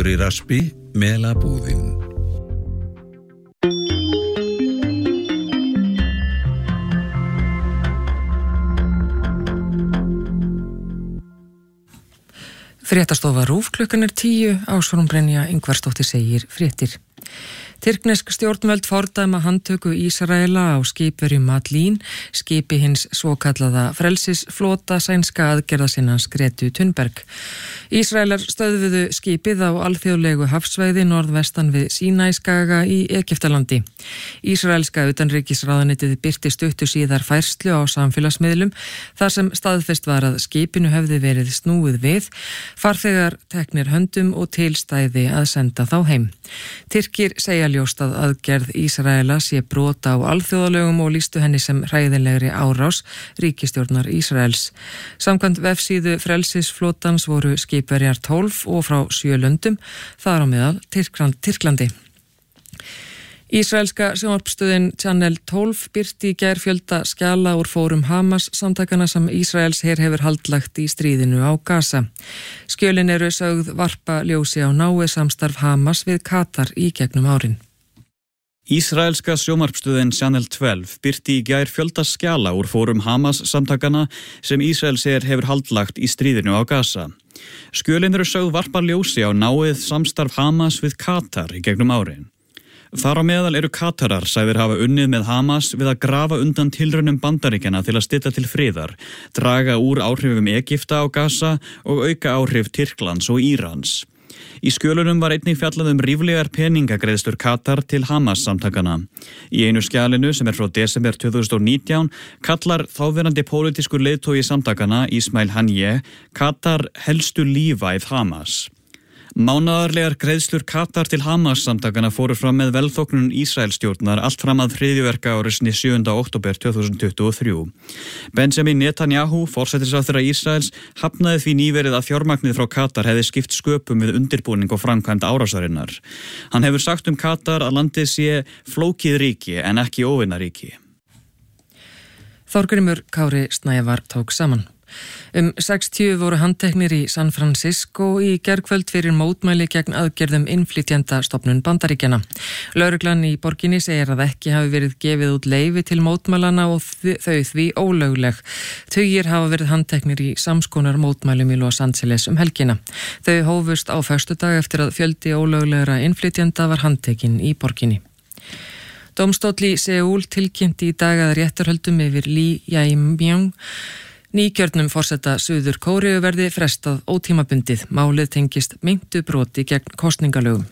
Fiskur í raspi, melabúðin. Fréttastofa RÚV klukkan 10, Ásrún Brynja Ingvarsdóttir segir fréttir. Tyrknesk stjórnvöld fordæma handtöku Ísraela á skipverju Madlín, skipi hins svokallaða frelsisflota sænska aðgerðasinnans Gretu Thunberg. Ísraelar stöðvuðu skipið á alþjóðlegu hafsvæði norðvestan við Sínæskaga í Egyptalandi. Ísraelska utanríkisráðuneytið birti stuttu síðar færslu á samfélagsmiðlum þar sem staðfest var að skipinu hefði verið snúið við, farþegar teknir höndum og tilstæði að senda þá heim. Tyrkir segja ljóst að aðgerð Ísraela sé brot á alþjóðalögum og lýstu henni sem hræðilegri árás ríkisstjórnar Ísraels. Samkvæmt vefsíðu frelsisflotans voru skipverjar 12 og frá 7 löndum, þar á meðal Tyrklandi. Ísraelska sjónvarpsstöðin Channel 12 birti í gær fjölda skjala úr fórum Hamas samtakana sem Ísraels her hefur haldlagt í stríðinu á Gaza. Skjölin eru sögð varpa ljósi á náið samstarf Hamas við Katar í gegnum árin. Ísraelska sjónvarpsstöðin Channel 12 birti í gær fjölda skjala úr fórum Hamas samtakana sem Ísraels her hefur haldlagt í stríðinu á Gaza. Skjölin eru sögð varpa ljósi á náið samstarf Hamas við Katar í gegnum árin. Þar á meðal eru Katarar sagðir hafa unnið með Hamas við að grafa undan tilraunum Bandaríkjanna til að stytta til friðar, draga úr áhrifum Egypta á Gaza og auka áhrif Tyrklands og Írans. Í skjölunum var einnig fjallað ríflegar peningagreiðslur Katar til Hamas samtakana. Í einu skjalinu sem frá desember 2019 kallar þáverandi pólitískur leiðtogi samtakana Ismail Haniyeh Katar helstu lífæð Hamas. Mánaðarlegar greiðslur Katar til Hamas samtakana fóru fram með velþóknun Ísraelsstjórnar allt fram að hryðjuverkaárásinni 7. október 2023. Benjamin Netanyahu, forsætisráðherra Ísraels, hafnaði því nýverið að fjármagnið frá Katar hefði skipt sköpum við undirbúning og framkvæmd árásarinnar. Hann hefur sagt Katar að landið sé flókið ríki en ekki óvinaríki. Þorgrímur Kári Snævar tók saman. 60 voru handteknir í San Francisco í gærkvöld fyrir mótmæli gegn aðgerðum innflytjendastofnun Bandaríkjanna. Lögreglan í borginni segir að ekki hafi verið gefið út leyfi til mótmælana og þau því ólögleg. Tugir hafa verið handteknir í samskonar mótmælum í Los Angeles helgina. Þau hófust á föstudag eftir að fjöldi ólöglegra innflytjenda var handtekinn í borginni. Dómstóll í Seúl tilkynnti í dag að réttarhöldum yfir Lee Jae-myung, nýkjörnum forseta Suður Kóreu, verði frestað ótímabundið. Málið tengist meintu broti gegn kosningalögum.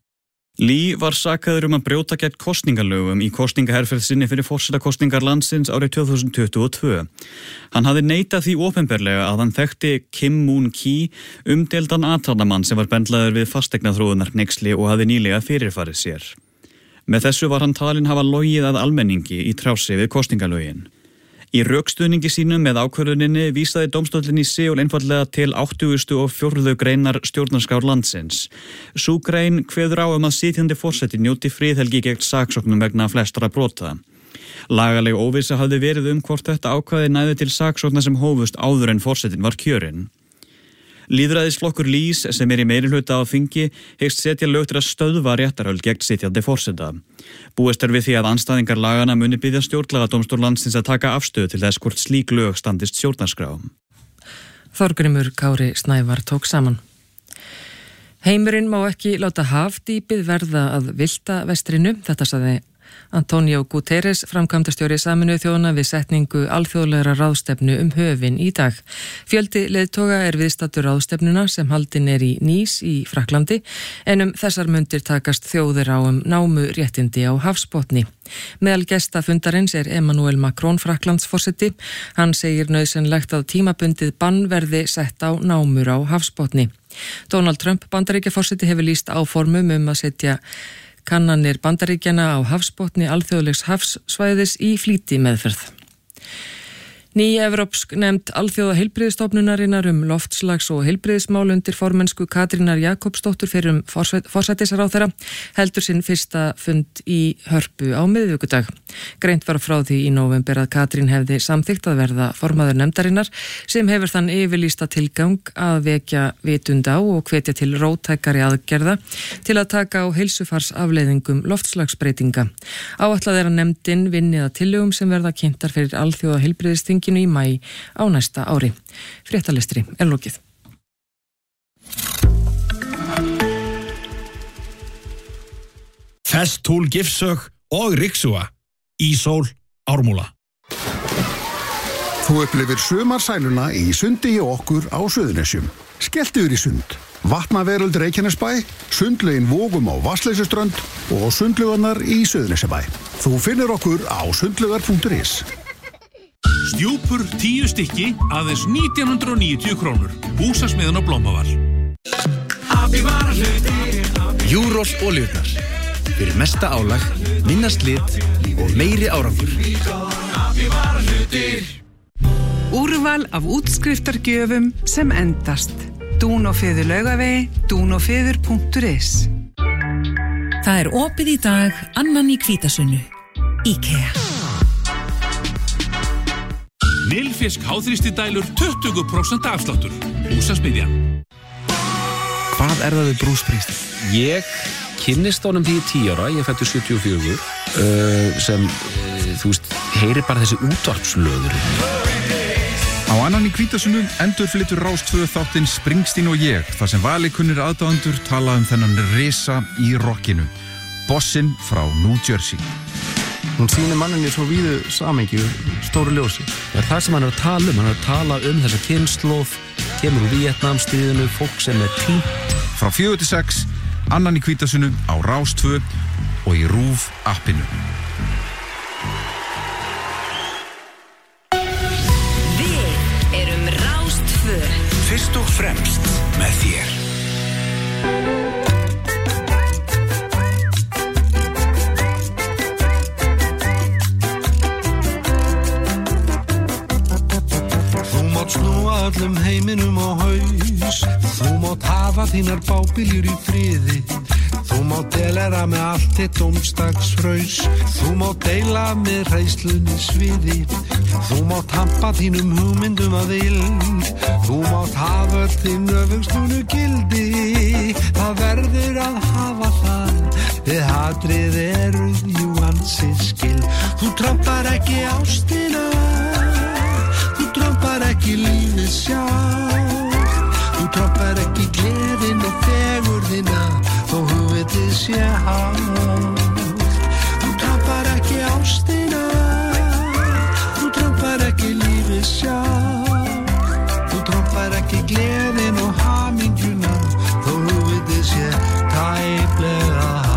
Lee var sakaður að brjóta gegn kosningalögum í kosningaherferð sinni fyrir forsetakosningar landsins árið 2022. Hann hafði neitað því opinberlega að hann þekkti Kim Moon-kee, umdeildan athafnamann sem var bendlaður við fasteignaþróunarhneyksli og hafði nýlega fyrirfarið sér. Með þessu var hann talinn hafa logið að almenningi í trási við kosningalögin. Í rökstuðningi sínum með ákvörðuninni vísaði dómstóllinn í Seúl einfaldlega til 84. greinar stjórnarskrár landsins. Sú grein kveður á að sitjandi forseti njóti friðhelgi gegn saksóknum vegna flestra brota. Lagaleg óvissa hafði verið hvort þetta ákvæði næði til saksókna sem hófust áður en forsetin var kjörinn. Lýðræðisflokkur Lees, sem í meirihluta á þingi, hyggst setja lög til að stöðva réttarhöld gegn sitjandi forseta. Búist við því að andstæðingar lagana muni biðja stjórnlagadómstól landsins að taka afstöðu til þess hvort slík lög standist stjórnarskrá. Þorgrímur Kári Snævar tók saman. Heimurinn má ekki láta hafdýpið verða að villta vestrinu, þetta sagði Antonio Guterres, framkvæmdastjóri Sameinuðu þjóðanna við setningu alþjóðlegra ráðstefnu höfin í dag. Fjöldi leiðtoga viðstaddur ráðstefnuna sem haldin í Nice í Frakklandi, en þessar mundir takast þjóðir á námu réttindi á hafsbotni. Meðal gesta fundarins Emmanuel Macron, Frakklandsforseti. Hann segir nauðsynlegt að tímabundið bann verði sett á námur á hafsbotni. Donald Trump, Bandaríkjaforseti, hefur lýst áformum að setja kannanir Bandaríkjanna á hafsbotni alþjóðlegs hafssvæðis í flýti meðferð. Ný evrópsk nefnd Alþjóða heilbrigðisstofnunarinnar loftslags- og heilbrigðismál undir formennsku Katrínar Jakobsdóttur fyrrum forsætisráðherra heldur sinn fyrsta fund í Hörpu á miðvikudag. Greint var frá því í nóvember að Katrín hefði samþykkt að verða formaður nefndarinnar sem hefur þann yfirlýsta tilgang að vekja vitund á og hvetja til róttækari aðgerða til að taka á heilsufarsafleiðingum loftslagsbreytinga. Áætlað að nefndin vinni að tillögum sem verða kynntar fyrir Alþjóða heilbrigðisþinginu í maí á næsta ári. Fréttalestri lokið. Festool Gifsök og Rixua. Ísól, Ármúla. Þú upplifir sumarsæluna í sundi hjá okkur á Suðurnesjum. Skelltu þér í sund. Vatnaveröld Reykjanesbæ, sundlaugin Vogum á Vatnsleysuströnd og sundlaugarnar í Suðurnesjabæ. Þú finnur okkur á sundlaugar.is. Stjúpur 10 stykki, aðeins 1990 krónur. Húsasmiðan á Blómavall. Júros olíurnar. Fyrir mesta álag, minna slit og meiri árangur. Úrval af útskriftargjöfum sem endast. Dúnófiður Laugavegi, dúnófiður.is. Það opið í dag, annan í Hvítasunnu. IKEA. Nilfisk háþrýstidælur 20% afsláttur. Húsasmiðjan. Hvað það við Bruce Springsteen? Ég kynnist honum því 10 ára, ég fættur 74, sem, þú veist, heyri bara þessi útvarpslöður. Á annan í Hvítasunnu endurflytur Rás 2 þáttinn Springsteen og ég, þar sem valikunnir aðdáendur tala þennan risa í rockinu. Bossinn frá New Jersey. Hún sýnir manninni svo víðu samhengi, stóru ljósi. Það er það sem hann að tala hann að tala þessa kynslóð, kemur úr Víetnamstríðinu, fólk sem týnt. Frá 4 til 6, annan í Hvítasunnu á Rás 2 og í RÚV appinu. Við erum Rás 2. Fyrst og fremst með þér. Snúa öllum heiminum á haus. Þú mátt hafa þínar bábiljur í friði. Þú mátt delera með allt þitt dómstagsfraus. Þú mátt deila með hræðslunni sviði. Þú mátt hampa þínum hugmyndum að vild. Þú mátt hafa öll þín öfugstunu gildi. Það verður að hafa það. Við hatrið eruð jú ansi skil. Þú trampar ekki ástina. Trampar ekki lífið sjálf. Þú trampar ekki gleðin og fegurðina þó hugvitið sé hátt. Þú trampar ekki ástina. Þú trampar ekki lífið sjálf. Þú trampar ekki gleðin og hamingjuna þó hugvitið sé tæplega hátt.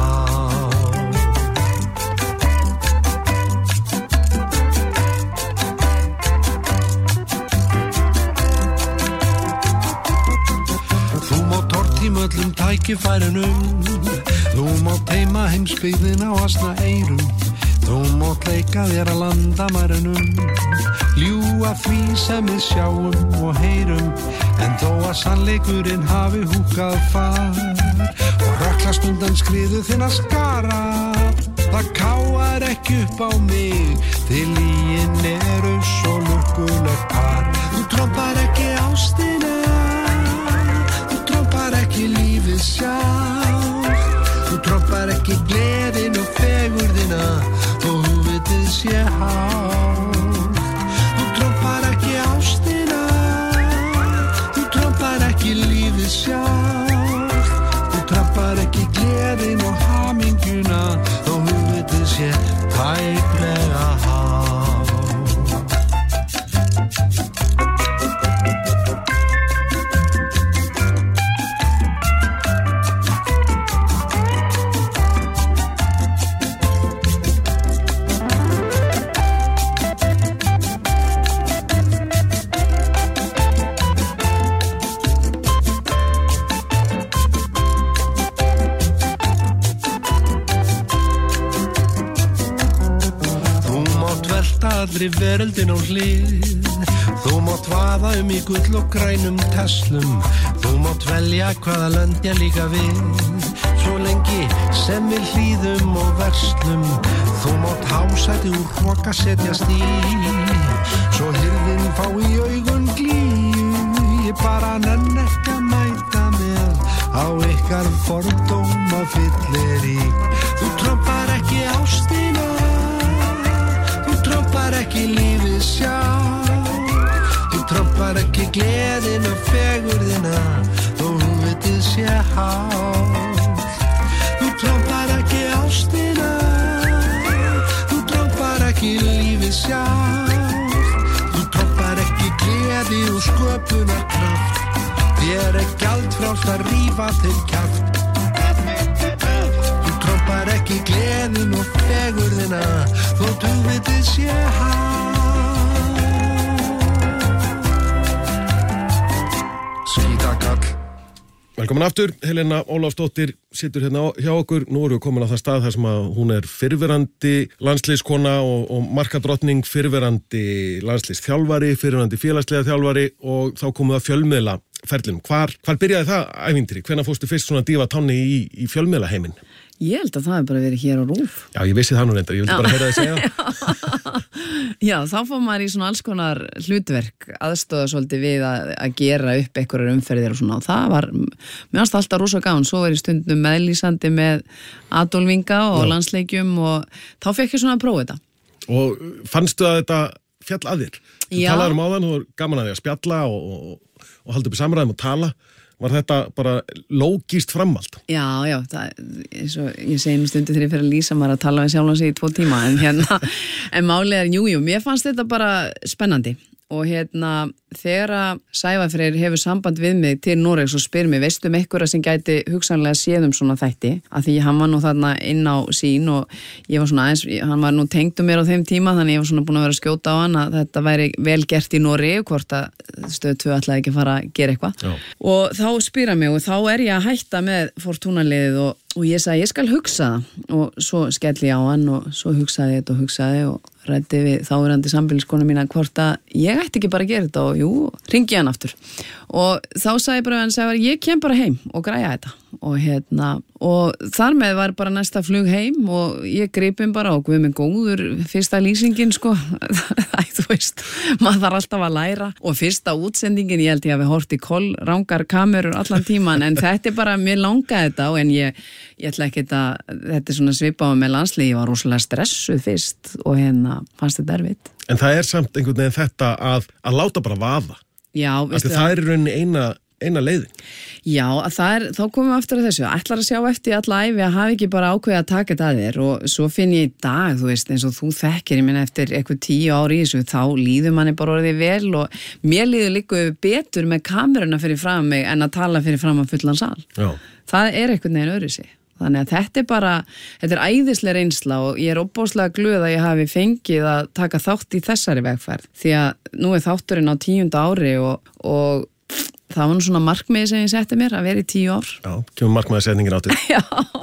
Öllum tækifærunum. Þú mátt heima heimsbyggðin á asna eyrum. Þú mátt leika þér að landamærunum. Ljúga því sem við sjáum og heyrum. En þó að sannleikurinn hafi húkað far og röklast undan skriðu þinna skara. Það káar ekki upp á mig því lygin eru svo lukkulegt par. Þú trompar ekki ástina. Ekki lífið sjálf. Þú trompar ekki gleðin og fegurðina þó hugvitið sé hátt. Þú trompar ekki ástina. Þú trompar ekki lífið sjálf. Þú trompar ekki gleðin og hamingjuna þó hugvitið sé tæplega hátt. allri veröldin á hlið. Þú mátt vaða í gull og grænum Teslum. Þú mátt velja hvaða lönd ég líka við. Svo lengi sem við hlýðum og verslum. Þú mátt hásæti úr hroka setjast í. Svo hirðin fá í augun glíu. Ég bara nenn ekki að mæta með á ykkar fordóma fyllirík. Þú trompar ekki ástina. Þú trompar ekki lífið sjálf. Þú trompar ekki gleðin og fegurðina þó húvitið sé hátt. Þú trompar ekki ástina. Þú trompar ekki lífið sjálf. Þú trompar ekki gleði og sköpunarkraft. Þér gjaldfrjálst að rífa til kjaft. Þú trompar ekki gleðin og fegurðina þótt hugvitið sé hátt. Skítakall. Velkomin aftur, Helena Ólafsdóttir situr hérna hjá okkur. Nú erum við komin á það stað þar sem að hún er fyrrverandi landsliðskona og markadrottning, fyrrverandi landsliðsþjálfari, fyrrverandi félagslega þjálfari og þá komum við að fjölmiðla ferlinum. Hvar byrjaði það ævintýri? Hvenær fórstu fyrst svona dífa tánni í fjölmiðla heiminn? Ég held að það hefur bara verið hér á RÚV. Já, ég vissi það nú reyndar, ég vildi bara heyra þið segja. Já, þá fór maður í svona alls konar hlutverk, aðstóða svolítið við að gera upp einhverjar umferðir og svona, og það var, mér fannst alltaf rosa gaman. Svo var ég stundum meðlýsandi með Adolfinga og landsleikjum og þá fekk ég svona að prófa þetta. Og fannstu að þetta fjall að þér? Þú talaður áðan, þú var gaman að því að spjalla og halda upp í samræðum og tala. Var þetta bara lógískt framhald? Já, það, eins og ég segi stundu þegar ég fer að lýsa maður að tala við sjálfan sig í 2 tíma, en málið er, jú, mér fannst þetta bara spennandi. Og þegar að Sævar Freyr hefur samband við mig til Noregs og spyr mig, veistu einhverja sem gæti hugsanlega séð svona þætti, að því hann var nú þarna inn á sín og ég var svona aðeins, hann var nú tengdur mér á þeim tíma, þannig ég var svona búin að vera að skjóta á hann að þetta væri vel gert í Noregi, hvort að Stöð 2 ætlaði ekki að fara að gera eitthvað. Og þá spyr hann mig og þá er ég að hætta með Fortuna-liðið og ég sagði, ég skal hugsa það og svo skelli ég á hann og svo hugsaði ég þetta og ræddi við þáverandi sambýliskonu mína hvort að ég ætti ekki bara að gera þetta og jú, ringi hann aftur og þá sagði bara hann, ég kem bara heim og græja þetta og þar með var bara næsta flug heim og ég gripin bara og guð minn góður, fyrsta lýsingin sko, þú veist, maður þarf alltaf að læra og fyrsta útsendingin, ég held ég að við horft í rangar kamerur allan tíman en þetta er bara, mér langaði þetta en ég ætla ekki þetta er svona svipað með landslið, ég var rosalega stressuð fyrst og fannst þetta erfitt. En það er samt einhvern veginn þetta að láta bara vaða. Já, veistu það er í rauninni eina leiðin. Já, þá komum við aftur að þessu. Ætlar að sjá eftir alla ævi að hafa ekki bara ákveðið að taka þetta að þér og svo finn ég í dag, þú veist, eins og þú þekkir, ég minna eftir eitthvað 10 ári í þessu, þá líður manni bara orðið vel og mér líður líka betur með kameruna fyrir fram mig en að tala fyrir fram að fullan sal. Já. Það er eitthvað neginn öðru sig. Þannig að þetta er æðisleg reynsla og ég er óbáslega glöð að ég hafi fengið að taka þátt í þessari vegferð því að nú er þátturinn á 10. ári og það var nú svona markmiði sem ég setti mér að vera í 10 ár. Já, kemur markmiðasetningin áttur. Já,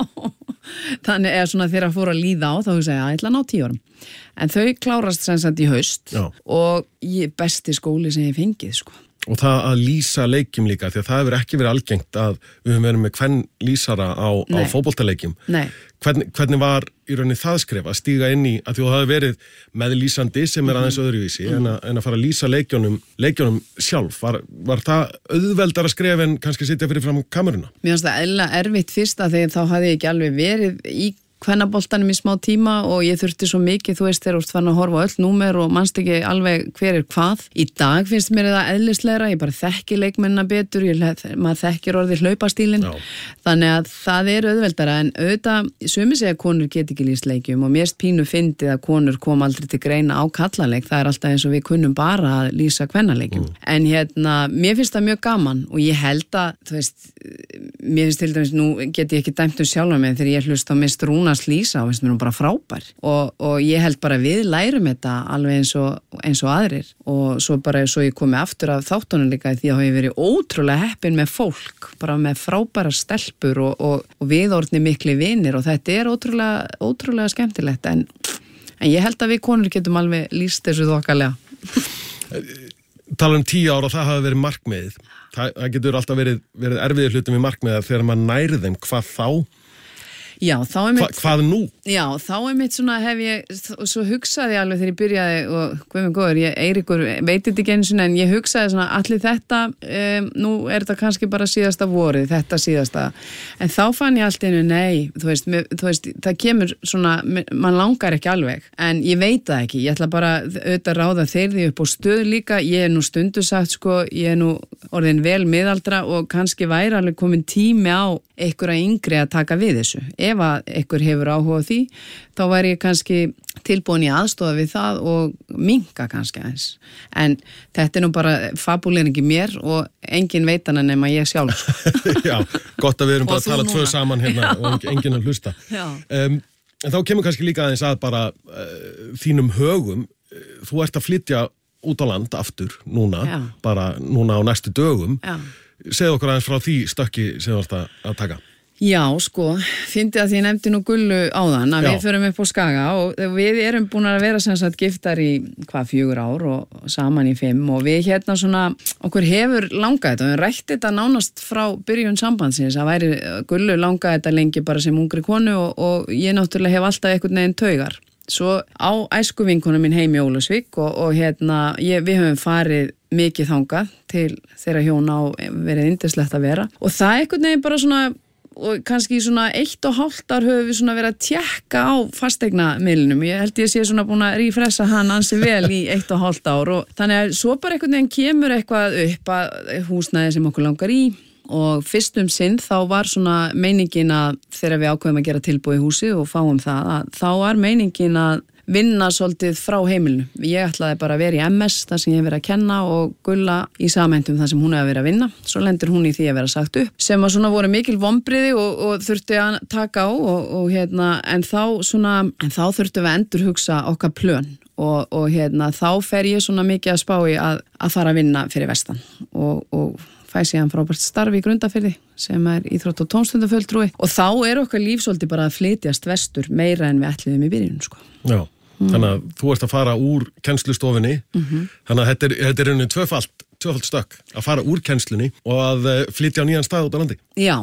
þannig eða svona þegar að fóra að líða á þá hugsa ég að ég ætla að ná 10 árum. En þau klárast sem sagt í haust og besti skóli sem ég fengið sko. Og það að lýsa leikjum líka, því að það hefur ekki verið algengt að við höfum verið með hvern lýsara á fótboltaleikjum. Nei. Hvernig var í rauninni það skref að stíga inn í, að þú hafi verið með lýsandi sem er aðeins öðruvísi, en að fara að lýsa leikjónum sjálf. Var það auðveldara skref en kannski sitja fyrir fram kameruna? Mér finnst það eðlilega erfitt fyrst að þegar þá hafði ég ekki alveg verið í kvennaboltanum í smá tíma og ég þurfti svo mikið, þú veist, þegar þú ert farin að horfa á öll númer og manst ekki alveg hver er hvað. Í dag finnst mér það eðlislegra, ég bara þekki leikmennina betur, maður þekkir orðið hlaupastílinn, þannig að það er auðveldara en auðvitað, sumir segja að konur get ekki lýst leikjum og mér pínu fyndið að konur kom aldrei til greina á kallaleik, það er alltaf eins og við kunnum bara að lýsa kvennaleikjum. En mér finnst það mjög gaman og ég held að, þú veist, mér finnst til dæmis, nú get ég ekki dæmt sjálfa mig þegar ég hlust á Mr. Rúnars lýsa og finnst mér nú bara frábær og ég held bara við lærum þetta alveg eins og aðrir og svo ég komi aftur af þáttunum líka því að ég verið ótrúlega heppin með fólk, bara með frábæra stelpur og viðorðni mikli vinir og þetta er ótrúlega skemmtilegt en En ég held að við konur getum alveg lýst þessu þokkalega. Tala 10 ára og það hafi verið markmiðið. Það getur alltaf verið erfiðir hlutum í markmiðið þegar maður næri þeim, hvað þá? Já, þá mitt... Hvað nú? Já, þá mitt svona hef ég, svo hugsaði ég alveg þegar ég byrjaði og guð minn góður, Eiríkur veit þetta ekki einu sinni, en ég hugsaði svona allir þetta, nú þetta kannski bara síðasta vorið, þetta síðasta, en þá fann ég allt einu, nei, þú veist, það kemur svona, mann langar ekki alveg, en ég veit það ekki, ég ætla bara auðvitað ráða þeirði upp á stöð líka, ég nú stundu sagt, sko, ég nú orðin vel miðaldra og kannski væri alveg komin tími á einhverja yngri að taka við þessu. Ef að einhver hefur áhuga á því, þá væri ég kannski tilbúin í aðstofa við það og minnka kannski aðeins. En þetta nú bara fabuleringi mér og engin veit hana nema ég sjálf. Já, gott að við erum bara að tala tvö saman hérna og enginn að hlusta. En þá kemur kannski líka aðeins að bara þínum högum. Þú ert að flytja út á land aftur núna, bara núna á næstu dögum. Já. Segðu okkur aðeins frá því stökki sem þú ert að taka. Já, sko, fyndi að því ég nefndi nú Gullu áðan að við förum upp á Skaga og við erum búin að vera sem sagt giftar í 4 ár og saman í 5 og við hérna svona, okkur hefur langað þetta og við rætti þetta nánast frá byrjun sambandsins, að væri Gullu langað þetta lengi bara sem ungri konu og ég náttúrulega hef alltaf einhvern veginn taugar. Svo á æskuvinkonu mín heim í Ólafsvík og hérna, við höfum farið mikið þangað til þeirra hjón á verið yndislegt að vera og það einhvern veginn bara svona og kannski svona 1,5 ár höfum við svona verið að tjekka á fasteignamiðlunum. Ég held ég sé svona búin að rífressa hann ansi vel í 1,5 ár og þannig að svo bara einhvern veginn kemur eitthvað upp að húsnæði sem okkur langar í og fyrst sinn þá var svona meiningin að þegar við ákveðum að gera tilboð í húsi og fáum það, að þá var meiningin að vinna svolítið frá heimilinu. Ég ætlaði bara að vera í MS þar sem ég hef verið að kenna og Gulla í samhentum þar sem hún hefði verið að vinna. Svo lendur hún í því að vera sagt upp sem að svona voru mikil vonbrigði og þurfti að taka á og hérna en þá þurftum við að endurhugsa okkar plön og hérna þá fer ég svona mikið að spá í að fara að vinna fyrir vestan og fæ síðan frábært starf í Grundarfirði sem íþrótt- og tómstundafulltrúi og þá okkar lífsóldi bara að flytjast vestur meira en við ætluðum í byrjun, sko. Já, þannig að þú ert að fara úr kennslustofinni, þannig að þetta er einu tvöfalt stökk að fara úr kennslunni og að flytja á nýjan stað út á landi. Já,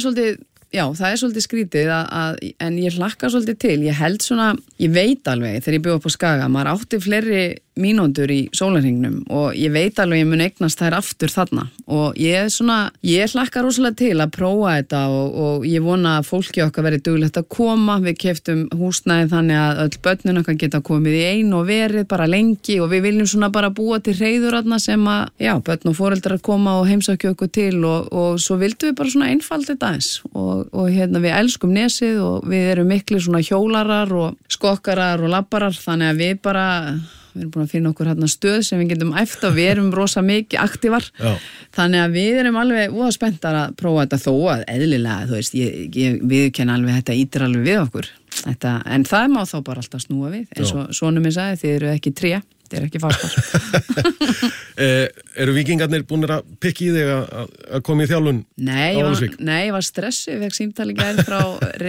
það er svolítið skrítið en ég hlakka svolítið til, ég held svona, ég veit alveg þegar ég bjóð upp á Skaga, maður átti fleiri mínútur í sólarhringnum og ég veit alveg ég mun eignast þær aftur þarna og ég hlakka rosalega til að prófa þetta og ég vona að fólki okkar verið duglegt að koma, við keyptum húsnæði þannig að öll börnin okkar geta komið í einu og verið bara lengi og við viljum svona bara búa til hreiður sem að, já, börn og foreldrar koma og heimsækja okkur til og svo vildum við bara svona einfald þetta eins og hérna við elskum nesið og við erum miklu svona hjólarar og skokkarar og labbarar þannig að við erum búin að finna okkur hérna stöð sem við getum æft og við erum rosa mikið aktívar. Já. Þannig að við erum alveg voða spenntar að prófa þetta þó að eðlilega, þú veist, ég viðurkenni alveg þetta ítir alveg við okkur. En það má þá bara alltaf snúa við, eins og sonur minn sagði, þið eru ekki tré, þið eru ekki fastar. Eru víkingarnir búinir að pikka í þig að koma í þjálfun á Ólafsvík? Nei, ég var stressuð, ég fekk símtali gær frá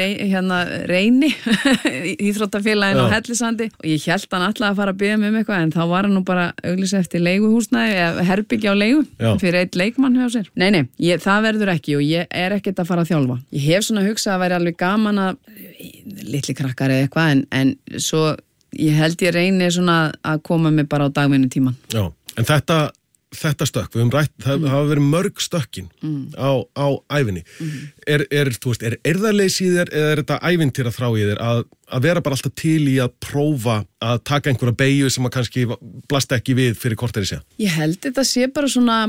Reyni, íþróttafélaginu á Hellisandi og ég hélt hann alltaf að fara að biðja mig eitthvað en þá var hann nú bara auglýs eftir leiguhúsnæði eða herbyggja á leigu fyrir einn leikmann hjá sér. Nei, það verður ekki og ég er ekkert að fara að þjálfa. Ég hef svona hugsað að væri alveg gaman að litli krakkar eða eitthvað en svo ég held ég reyni svona að koma mig bara á dagvinnu tíman. Já, en þetta stökk, við höfum rætt, það hafa verið mörg stökkin á ævinni. Er erðarleysi í þér eða er þetta ævintýra þrá í þér að vera bara alltaf til í að prófa að taka einhverja beygju sem að kannski blasta ekki við fyrir korteri sér? Ég held þetta sé bara svona,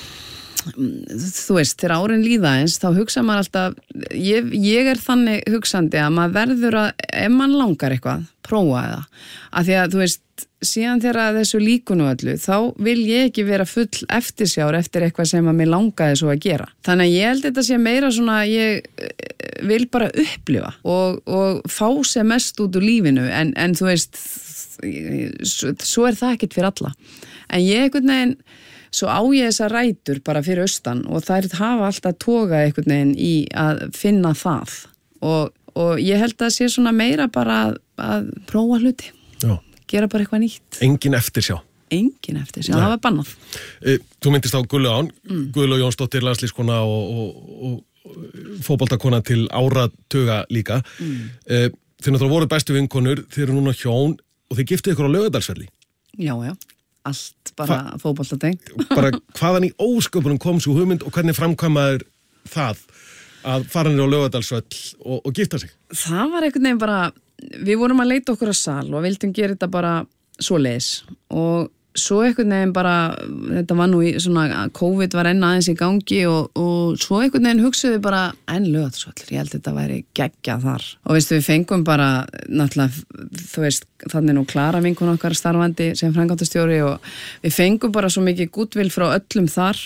þú veist, þegar árin líða eins, þá hugsa maður alltaf, ég er þannig hugsandi að maður verður að, ef mann langar eitthvað, prófa það. Af því að, þú veist, síðan þegar þessu líkunu öllu, þá vil ég ekki vera full eftirsjár eftir eitthvað sem að mér langaði svo að gera. Þannig að ég held þetta sé meira svona, ég vil bara upplifa og fá sem mest út úr lífinu, en þú veist, svo er það ekkert fyrir alla. En ég einhvern veginn, svo á ég þessar rætur bara fyrir austan og þær hafa alltaf togað einhvern veginn í að finna það og ég held að sé svona meira bara að prófa hluti. gera bara eitthvað nýtt. Engin eftirsjá. Það var bannað. Þú myndist á Gullu án, Gullu Jónsdóttir landslískona og fótboltakona til áratuga líka. Þið náttúrulega voru bestu vinkonur, þið eru núna hjón og þið giftið ykkur á Laugardalsvelli. Já, allt bara fótboltatengt. Bara hvaðan í ósköpunum kom svo hugmynd og hvernig framkvæmaður það að fara niður á Laugardalsvöll og gifta sig? Það var einhvern veginn bara, við vorum að leita okkur að sal og vildum gera þetta bara svoleiðis og svo einhvern veginn bara, þetta var nú í svona, COVID var enn aðeins í gangi og svo einhvern veginn hugsaðu við bara Laugardalsvöllur, ég held þetta væri geggjað þar og veistu við fengum bara náttúrulega, þú veist, þannig nú Klara vinkun okkar starfandi sem framkvæmdastjóri og við fengum bara svo mikið goodwill frá öllum þar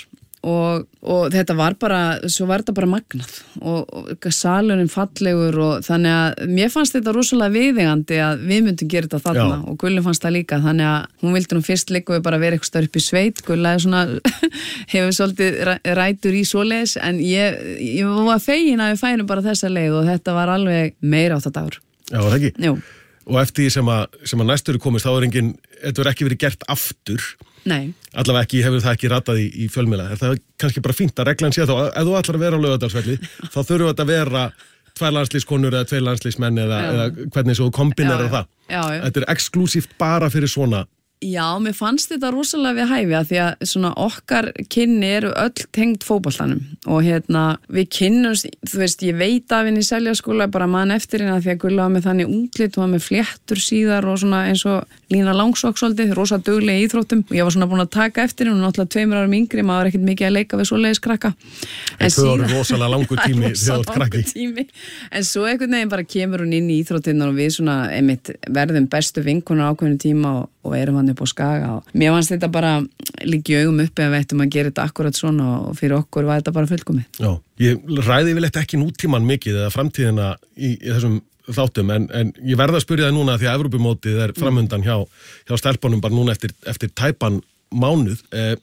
og þetta var bara, svo var þetta bara magnað og salurinn fallegur og þannig að mér fannst þetta rosalega viðeigandi að við myndum gera þetta þarna og Gullu fannst það líka, þannig að hún vildi nú fyrst líka við bara vera eitthvað stær upp í sveit, Gulla er svona hefur svolítið rætur í svoleiðis en ég var fegin að við færum bara þessa leið og þetta var alveg meira átt að dagur. Já, það ekki? Jú. Og eftir því sem að næstur komist, þá þetta er ekki verið gert aftur. Nei. Allavega hefur það ekki ratað í fjölmiðla. Það er kannski bara fínt að reglan sé þá, ef þú ætlar að vera á Laugardalsvelli, þá þurfum þetta að vera 2 landslískonur eða 2 landslísmenn eða hvernig svo kombinerar það. Já. Þetta er exklusíft bara fyrir svona. Já, mér fannst þetta rosalega við hæfi að því að svona okkar kynni eru öll tengd fótboltanum og við kynnumst, þú veist, ég veit af henni í Seljaskóla bara mann eftir henni að því að Gulla var með þannig útlit, hún var með fléttur síðar og svona eins og Lína Langsokk svolítið, rosa duglega í íþróttum og ég var svona búin að taka eftir henni, hún er náttúrulega 2 árum yngri, maður var ekkert mikið að leika við svoleiðis krakka. En 2 árum rosalega langur tími þegar þú krakki. En svo einhvern veginn bara kemur hún inn í íþróttirnar og við svona verðum bestu vinkonur ákveðnum tíma og erum hann upp á Skaga og mér fannst þetta bara líka í augum uppi að við ættum að gera þetta akkurat svona og fyrir okkur var þetta bara fullkomið. Já, ég ræði yfirleitt ekki nútíman mikið eða framtíðina í þessum þáttum en ég verða að spyrja það núna því að Evrópumótið er framundan hjá stelpunum bara núna eftir tæpan mánuð.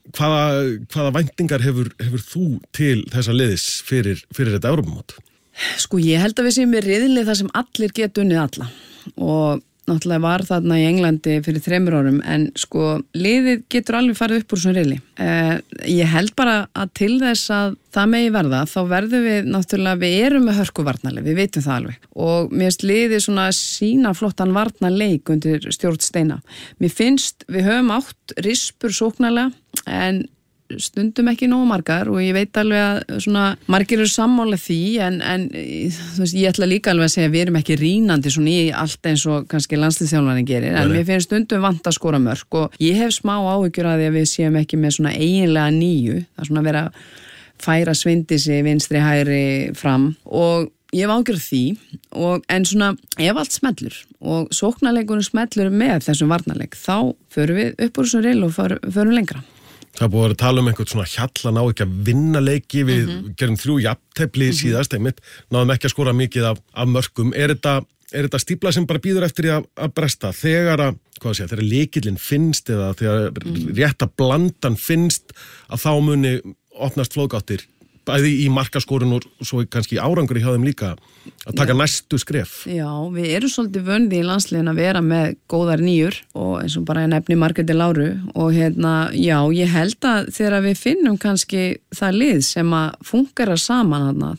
Hvaða væntingar hefur þú til þessa liðis fyrir þetta Evrópumót? Sko ég held að við séum með riðli þar sem allir geta unnið alla og náttúrulega var þarna í Englandi fyrir 3 árum en sko liðið getur alveg farið upp úr svona riðli. Ég held bara að til þess að það megi verða þá verðum við náttúrulega, við erum með hörkuvarnarleik, við veitum það alveg og mér finnst liðið svona sína flottan varnarleik undir stjórn Steina. Mér finnst við höfum átt rispur sóknarlega en stundum ekki nógu margar og ég veit alveg að svona margir eru sammála því en þú veist, ég ætla líka alveg að segja að við erum ekki rínandi svona í allt eins og kannski landsliðsþjálfarinn gerir en mér finnst stundum vant að skora mörk og ég hef smá áhyggjur að því að við séum ekki með svona eiginlega 9, það er svona að vera færa Svindísi vinstri hægri fram og ég hef ágjörð því en svona ef allt smellur og sóknarleikurinn smellur með þessum varnarleik þá förum við upp úr þessu rill og förum lengra. Það er búið að tala einhvern svona hjallan á ekki að vinna leiki, við gerum 3 jafntefli síðast einmitt, náðum ekki að skora mikið af mörkum. Er þetta stífla sem bara býður eftir að bresta þegar þegar leikillinn finnst eða þegar rétta blandan finnst að þá muni opnast flóðgáttir bæði í markaskorun og svo kannski árangur hjá þeim líka að taka næstu skref. Já, við erum svolítið vöndi í landsliðin að vera með góðar 9 og eins og bara ég nefni Margréti Láru og já, ég held að þegar við finnum kannski það lið sem að fungera saman hana,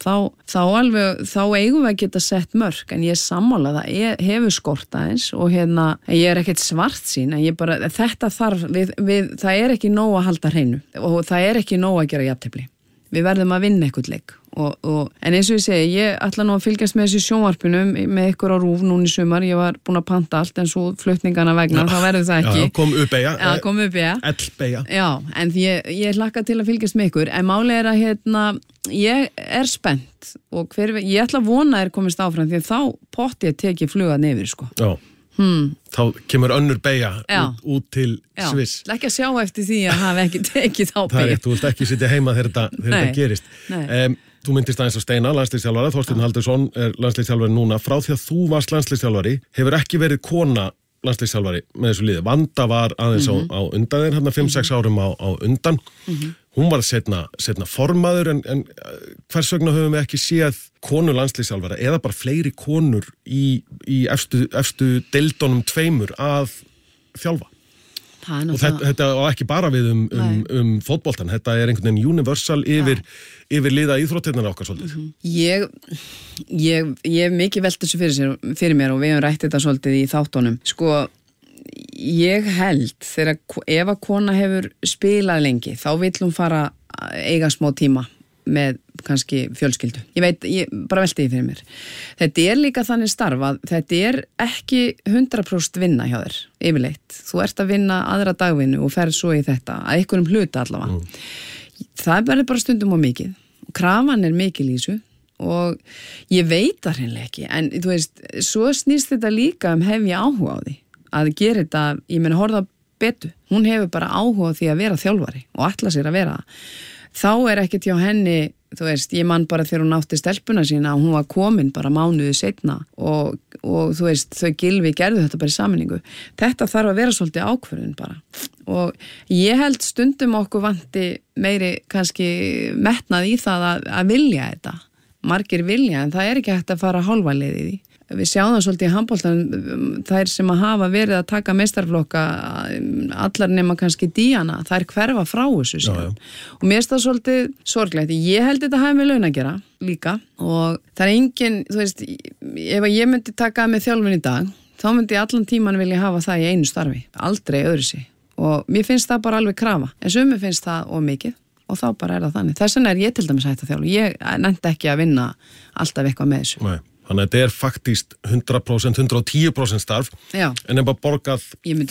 þá eigum við að geta sett mörk en ég sammála það hefur skort aðeins og ég er ekkert svartsýn en ég bara, þetta þarf það er ekki nóg að halda hreinu og það er ekki nóg að gera jafntefli. Við verðum að vinna eitthvað leik en eins og ég segi, ég ætla nú að fylgjast með þessu sjónvarpinu með ykkur á RÚV núna í sumar, ég var búin að panta allt en svo flutningana vegna, þá verður það ekki. Já, kom upp-beygja. Já, kom upp-beygja. Ell-beygja. Já, en ég hlakka til að fylgjast með ykkur, en máli er að ég er spennt og ég ætla að vona þér komist áfram því að þá potti ég tekið flugað nefnir, sko. Já. Þá kemur önnur beygja út til Sviss. Já, ekki að sjá eftir því að hafa ekki tekið þá beygja. Það er, þú vilt ekki sitja heima þegar þetta gerist. Þú myndist aðeins á Steina, landsliðsþjálfara, Þorsteinn Halldórsson er landsliðsþjálfari núna. Frá því að þú varst landsliðsþjálfari hefur ekki verið kona landsliðsþjálfari með þessu liði. Vanda var aðeins á undan þeir, 5-6 árum á undan. Hún var setna formaður en hvers vegna höfum við ekki séð konu landsliðsþjálfara eða bara fleiri konur í efstu deildunum 2 að þjálfa. Og þetta á ekki bara við fótboltan, þetta einhvern veginn universal yfir liða íþróttirnar okkar svolítið. Ég hef mikið velt þessu fyrir mér og við hefum rætt þetta svolítið í þáttunum. Sko, ég held ef að kona hefur spilað lengi, þá vill hún fara eiga smá tíma með kannski fjölskyldu. Ég bara velti því fyrir mér. Þetta líka þannig starf að þetta ekki 100% vinna hjá þér, yfirleitt. Þú ert að vinna aðra dagvinnu og ferð svo í þetta, að einhverjum hluta allavega. Það verður bara stundum og mikið. Krafan mikil í þessu og ég veit það hreinlega ekki, en þú veist, svo snýst þetta líka hef ég áhuga á því. Að gera þetta, ég meina horfa betur. Hún hefur bara áhuga á því að vera þjálfari og ætla sér að vera það. Þá ekkert hjá henni, þú veist, ég man bara þegar hún átti stelpuna sína og hún var komin bara mánuði seinna og þú veist, þau Gylfi gerðu þetta bara í sameiningu. Þetta þarf að vera svolítið ákvörðun bara. Og ég held stundum okkur vanti meiri kannski metnað í það að vilja þetta. Margir vilja, en það ekki hægt að fara hálfa leið í því. Við sjáum það svolítið í handboltanum, þær sem að hafa verið að taka meistaraflokka, allar nema kannski Díana, þær hverfa frá þessu síðan. Og mér finnst það svolítið sorglegt. Ég held þetta hafi með laun að gera líka og það engin, þú veist, ef ég myndi taka með þjálfun í dag, þá myndi ég allan tíman vilja hafa það í einu starfi, aldrei öðru sig. Og mér finnst það bara alveg krafa, en sumir finnst það of mikið og þá bara það þannig. Þess vegna ég til dæmis hægt að þjálfa. Ég nefndi ekki að vinna alltaf eitthvað með þessu. Nei. Þannig að þetta faktist 100%, 110% starf, en bara borgað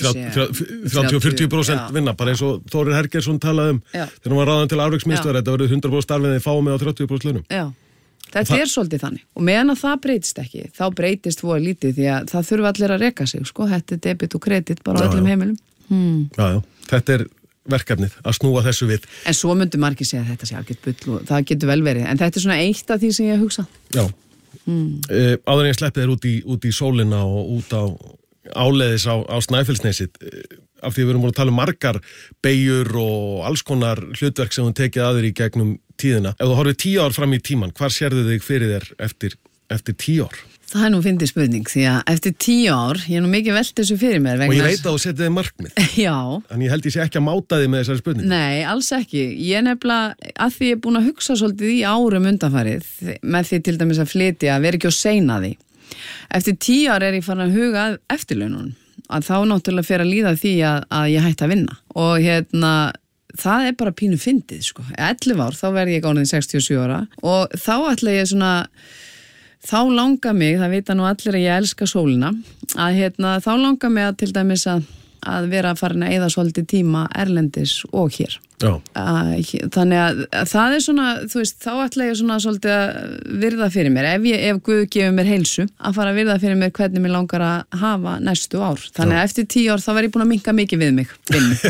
30-40% vinna, bara eins og Þórir Hergeirsson talaði þegar hann var ráðan til afreksmiðstöðvar, þetta verður 100% starf en þið fáum með á 30% launum. Já, þetta svolítið þannig. Og meðan að það breytist ekki, þá breytist voru lítið því að það þurfa allir að reka sig, sko, þetta debit og kredit bara á öllum heimilum. Já, þetta verkefnið að snúa þessu við. En svo myndu margir segja að þetta sé algjört bull og það getur vel verið, en þetta svona eitt af því sem ég hugsa. Já. Áður en ég sleppi þér út í sólina og út á áleiðis á Snæfellsnesið af því við erum búin að tala margar beygjur og alls konar hlutverk sem hún tekið að þér í gegnum tíðina. Ef þú horfir 10 ár fram í tíman, hvar sérðu þig fyrir þér eftir 10 ár? Það nú fyndið spurning því að eftir 10 ár, ég nú mikið velt þessu fyrir mér. Og ég veit að þú setið þig markmið. Já. En ég held ég sé ekki að máta þig með þessari spurningu. Nei, alls ekki. Ég nefnilega, að því ég er búin að hugsa svolítið í árum undanfarið, með því til dæmis að flytja, að vera ekki á seina því. Eftir 10 ár ég farin að huga eftirlaunum. Að þá náttúrulega fer að líða því að ég hætti að vinna. Og það bara pínu fyndið, sko. 11 ár, þá verði ég orðin 67 ára. Og þá ætla ég svona... Þá langar mig, það vita nú allir að ég elska sólina, að þá langar mig að til dæmis að vera farin að eyða svolítið tíma erlendis og hér. Já. Þannig að það svona, þú veist, þá ætla ég svona svolítið að virða fyrir mér. Ef Guð gefur mér heilsu, að fara að virða fyrir mér hvernig mér langar að hafa næstu ár. Þannig að eftir 10 ár þá verð ég búin að minnka mikið við mig.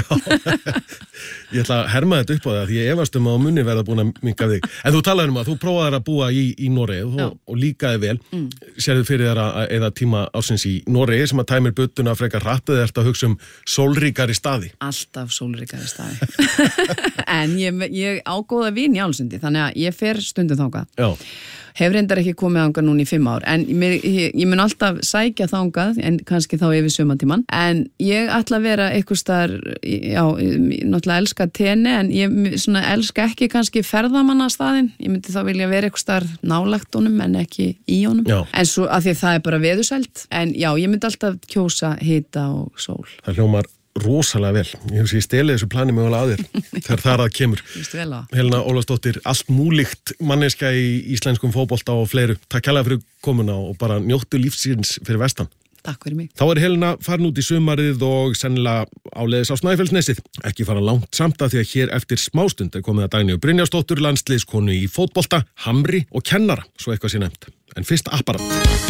Ég ætla að herma þetta upp á það, því ég efast að munni verða búin að minnka þig. En þú talaði að þú prófaðir að búa í Noregi og líkaði vel. Sérðu fyrir þér að eyða tíma ársins í Noregi sem að tæmir buttuna frekar hratt eða ert að hugsa sólríkari staði? Alltaf sólríkari staði. En ég ágóða vín í Álsundi, þannig að ég fer stundum þangað. Já. Hef reyndar ekki komið þangað núna í 5 ár, en ég mun alltaf sækja þangað, en kannski þá yfir sumartíman. En ég ætla að vera eitthvað staðar, já, náttúrulega elska tenni, en ég svona elska ekki kannski ferðamannastaðinn. Ég myndi þá vilja vera eitthvað staðar nálægt honum, en ekki í honum. Já. En svo að því það bara veðursælt. En já, ég myndi alltaf kjósa hita og sól. Það hljómar rosalega vel. Ég hef sér stelið þessu plani mögulega að þér þegar þar að kemur. Helena Ólafsdóttir, allt múlíkt manneskja í íslenskum fótbolta og fleiru. Takk kærlega fyrir komuna og bara njóttu lífsins fyrir vestan. Takk fyrir mig. Þá Helena farin út í sumarið og sennilega áleiðis á Snæfellsnesið. Ekki fara langt samt að því að hér eftir smástund komið að Dagnýju Brynjarsdóttur, landsliðskonu í fótbolta, hamri og kennara, svo eitthvað sé nefnt. En fyrst apparat.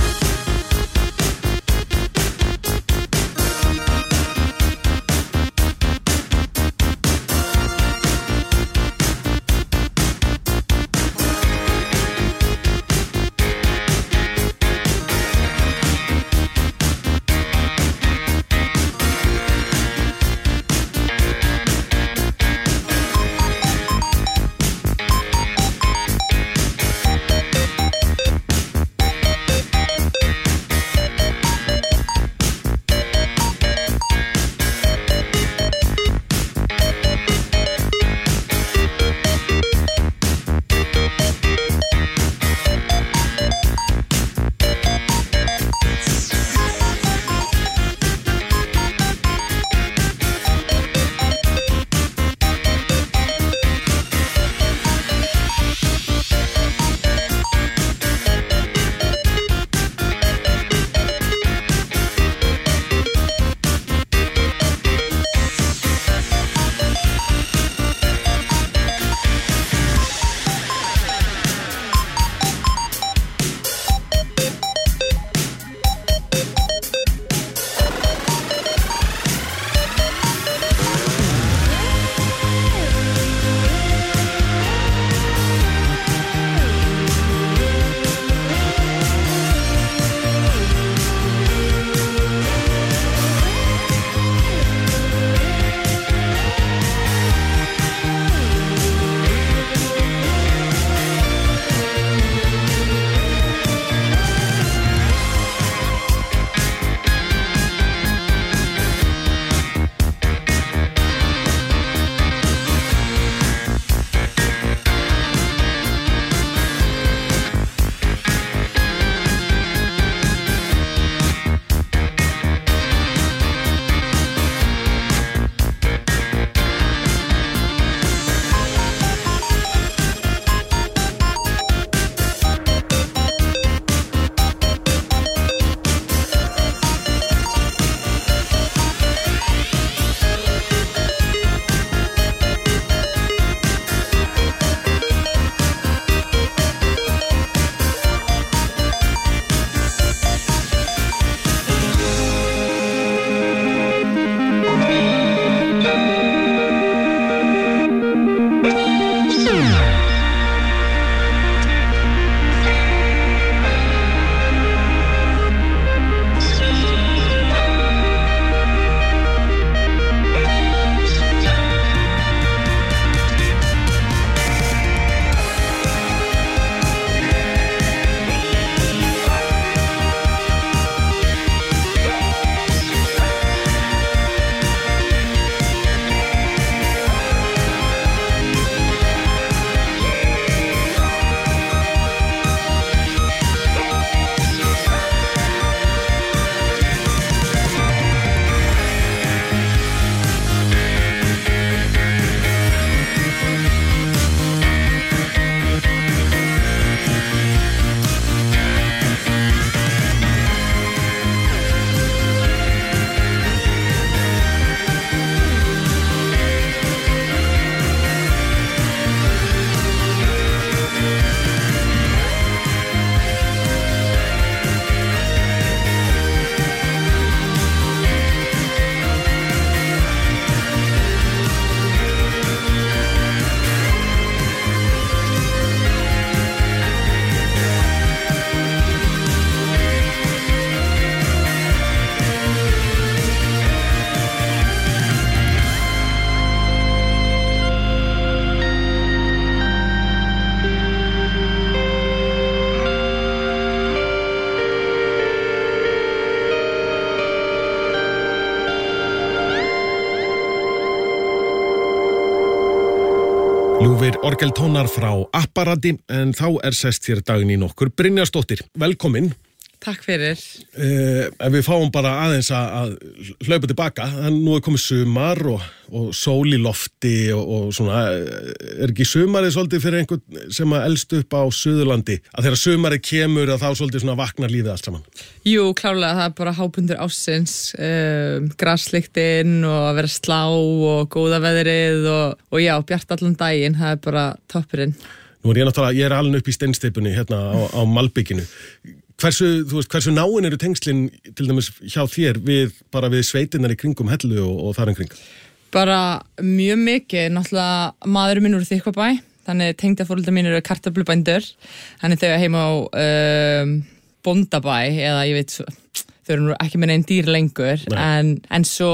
Ljúfir orgeltónar frá Apparati en þá sest hér Dagný nokkur Brynjarsdóttir. Velkomin. Takk fyrir. Ef við fáum bara aðeins að hlaupa tilbaka, nú komið sumar og sól í lofti og svona, ekki sumarið svolítið fyrir einhvern sem elst upp á Suðurlandi, að þegar sumarið kemur að þá svolítið svona vaknar lífið allt saman? Jú, klárlega, það bara hápundur ársins, graslyktin og að vera slá og góða veðrið og já, bjart allan daginn, það bara toppurinn. Nú ég alveg upp í steinsteipunni hérna á Malbygginu. Hversu náin eru tengslin til dæmis hjá þér við sveitinnar í kringum Hellu og þar kring? Bara mjög mikið, náttúrulega maðurinn minn úr Þykkvabæ, þannig tengdaforeldrar mínir eru kartöflubændur, þannig þau heima á Bóndabæ eða ég veit, þau eru nú ekki með neinn dýr lengur, en svo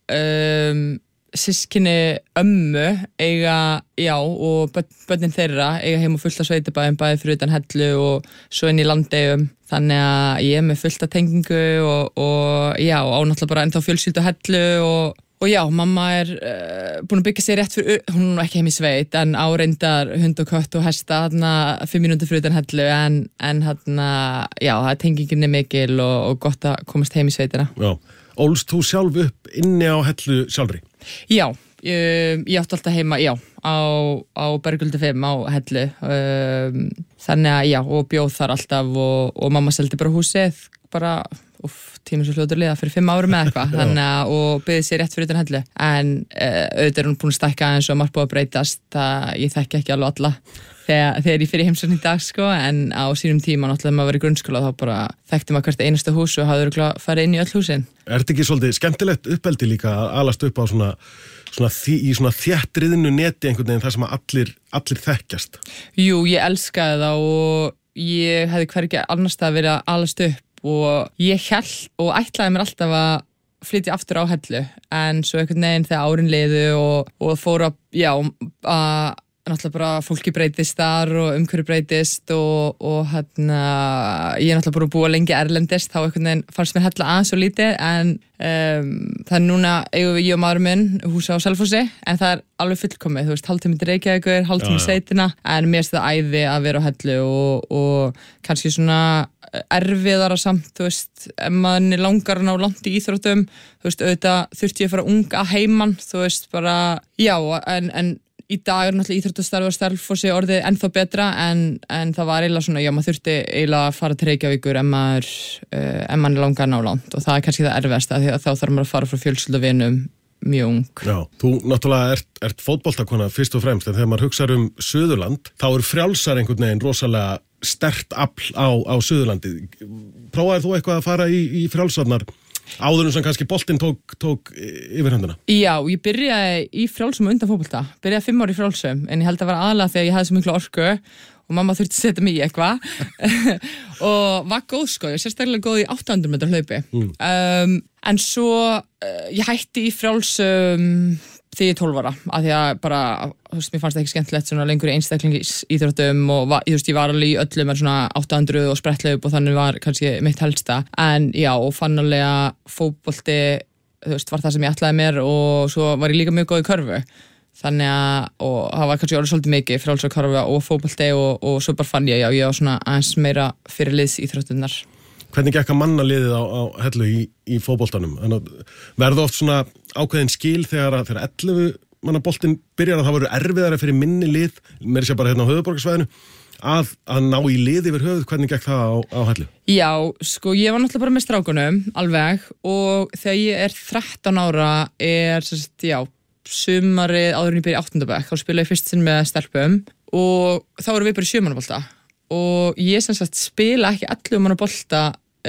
systkini ömmu eiga, já, og börnin þeirra eiga heim og fullt af sveitabæðum bæði fyrir utan Hellu og svo inn í Landeyjum, þannig að ég með fullt af tengingu og já, á náttúrulega bara ennþá fjölskyldu Hellu og já, mamma búin að byggja sig rétt fyrir, hún er ekki heim í sveit en áreindar hund og kött og hesta 5 mínútur fyrir utan Hellu en já, það tenginginni mikil og gott að komast heim í sveitina. Já, ólst þú sjálf upp inni á Hellu sjálfri? Já, ég átti alltaf heima, já, á Bergöldu 5 á Hellu, þannig að já, og bjóð þar alltaf og mamma seldi bara húsið, bara, tíminn svo fljótur liða fyrir 5 árum eða eitthvað, þannig að, og byggði sér rétt fyrir utan Hellu, en auðvitað hún búin að stækka eins og margt búið að breytast, ég þekki ekki alveg alla þegar ég fyrir heimsókn í dag, sko, en á sínum tíma, náttúrulega maður var í grunnskóla, þá bara þekkti maður hvert einasta hús og hafði örugglega farið inn í öll húsin. Þetta ekki svolítið skemmtilegt uppeldi líka að alast upp á í svona þéttriðinu neti einhvern veginn þar sem allir þekkjast? Jú, ég elskaði það og ég hefði hvergi annars það verið að alast upp og ég hélt og ætlaði mér alltaf að flytja aftur á Hellu, en svo einhvern veginn þegar árin liðu og fór að, já, að náttúrulega bara fólki breytist þar og umhverju breytist og ég náttúrulega búin að búa lengi erlendist, þá einhvern veginn fannst mér Hella aðeins og lítið, en það núna eigum við ég og maður minn húsa á Selfossi, en það alveg fullkomið, þú veist, hálftími til Reykjavíkur, hálftími sveitina, en mér finnst það æði að vera á Hellu og kannski svona erfiðara samt, þú veist, ef maður langar að ná langt í íþróttum, þú veist, auðvitað þurfti ég að fara ung að heiman, þú veist, bara, já, en í dag náttúrulega íþróttastarf og Selfossi orðið ennþá betra en það var eiginlega svona, já, maður þurfti eiginlega að fara til Reykjavíkur ef maður langar að ná langt og það kannski það erfiðasta því að þá þarf maður að fara frá fjölskyldu og vinum mjög ung. Já, þú náttúrulega ert fótboltakona fyrst og fremst en þegar maður hugsar Suðurland þá frjálsar einhvern veginn rosalega sterkt afl á Suðurlandi. Prófaðir þú eitthvað að fara í frjálsarnar áður sem kannski boltinn tók yfirhöndina? Já, ég byrjaði í frjálsum undan fótbolta. Byrjaði 5 ár í frjálsum, en ég held að vera aðalega þegar ég hafði svo miklu orku og mamma þurfti að setja mig í eitthvað og var góð, sko, ég sérstaklega góð í 800 metra hlaupi. En svo ég hætti í frjálsum því ég 12 ára, af því að bara, þú veist, mér fannst það ekki skemmtilegt svona lengur í einstaklingsíþróttum og þú veist, ég var alveg í öllum svona 800 og spretthlaup og þannig var kannski mitt helsta, en já, og fannarlega fótbolti, þú veist, var það sem ég ætlaði mér og svo var ég líka mjög góð í körfu, þannig að, og það var kannski orðið svolítið mikið frjáls og körfu og fótbolti og svo bara fann ég var svona aðeins meira fyrir liðsíþrótturnar. Hvernig gekk að manna liðið á Hellu í fótboltanum? Verða oft svona ákveðin skil þegar 11 manna boltinn byrjar að það voru erfiðara fyrir minni lið, mér sé bara hérna á höfuðborgarsvæðinu, að ná í lið yfir höfuð, hvernig gekk það á Hellu? Já, sko, ég var náttúrulega bara með strákunum, alveg, og þegar ég 13 ára já, sumarið áður en ég byrja í 8. bekk, þá spila ég fyrst sinn með stelpum og þá vorum við bara í 7 manna bolta. Og ég sem sagt spila ekki 11 manna bolta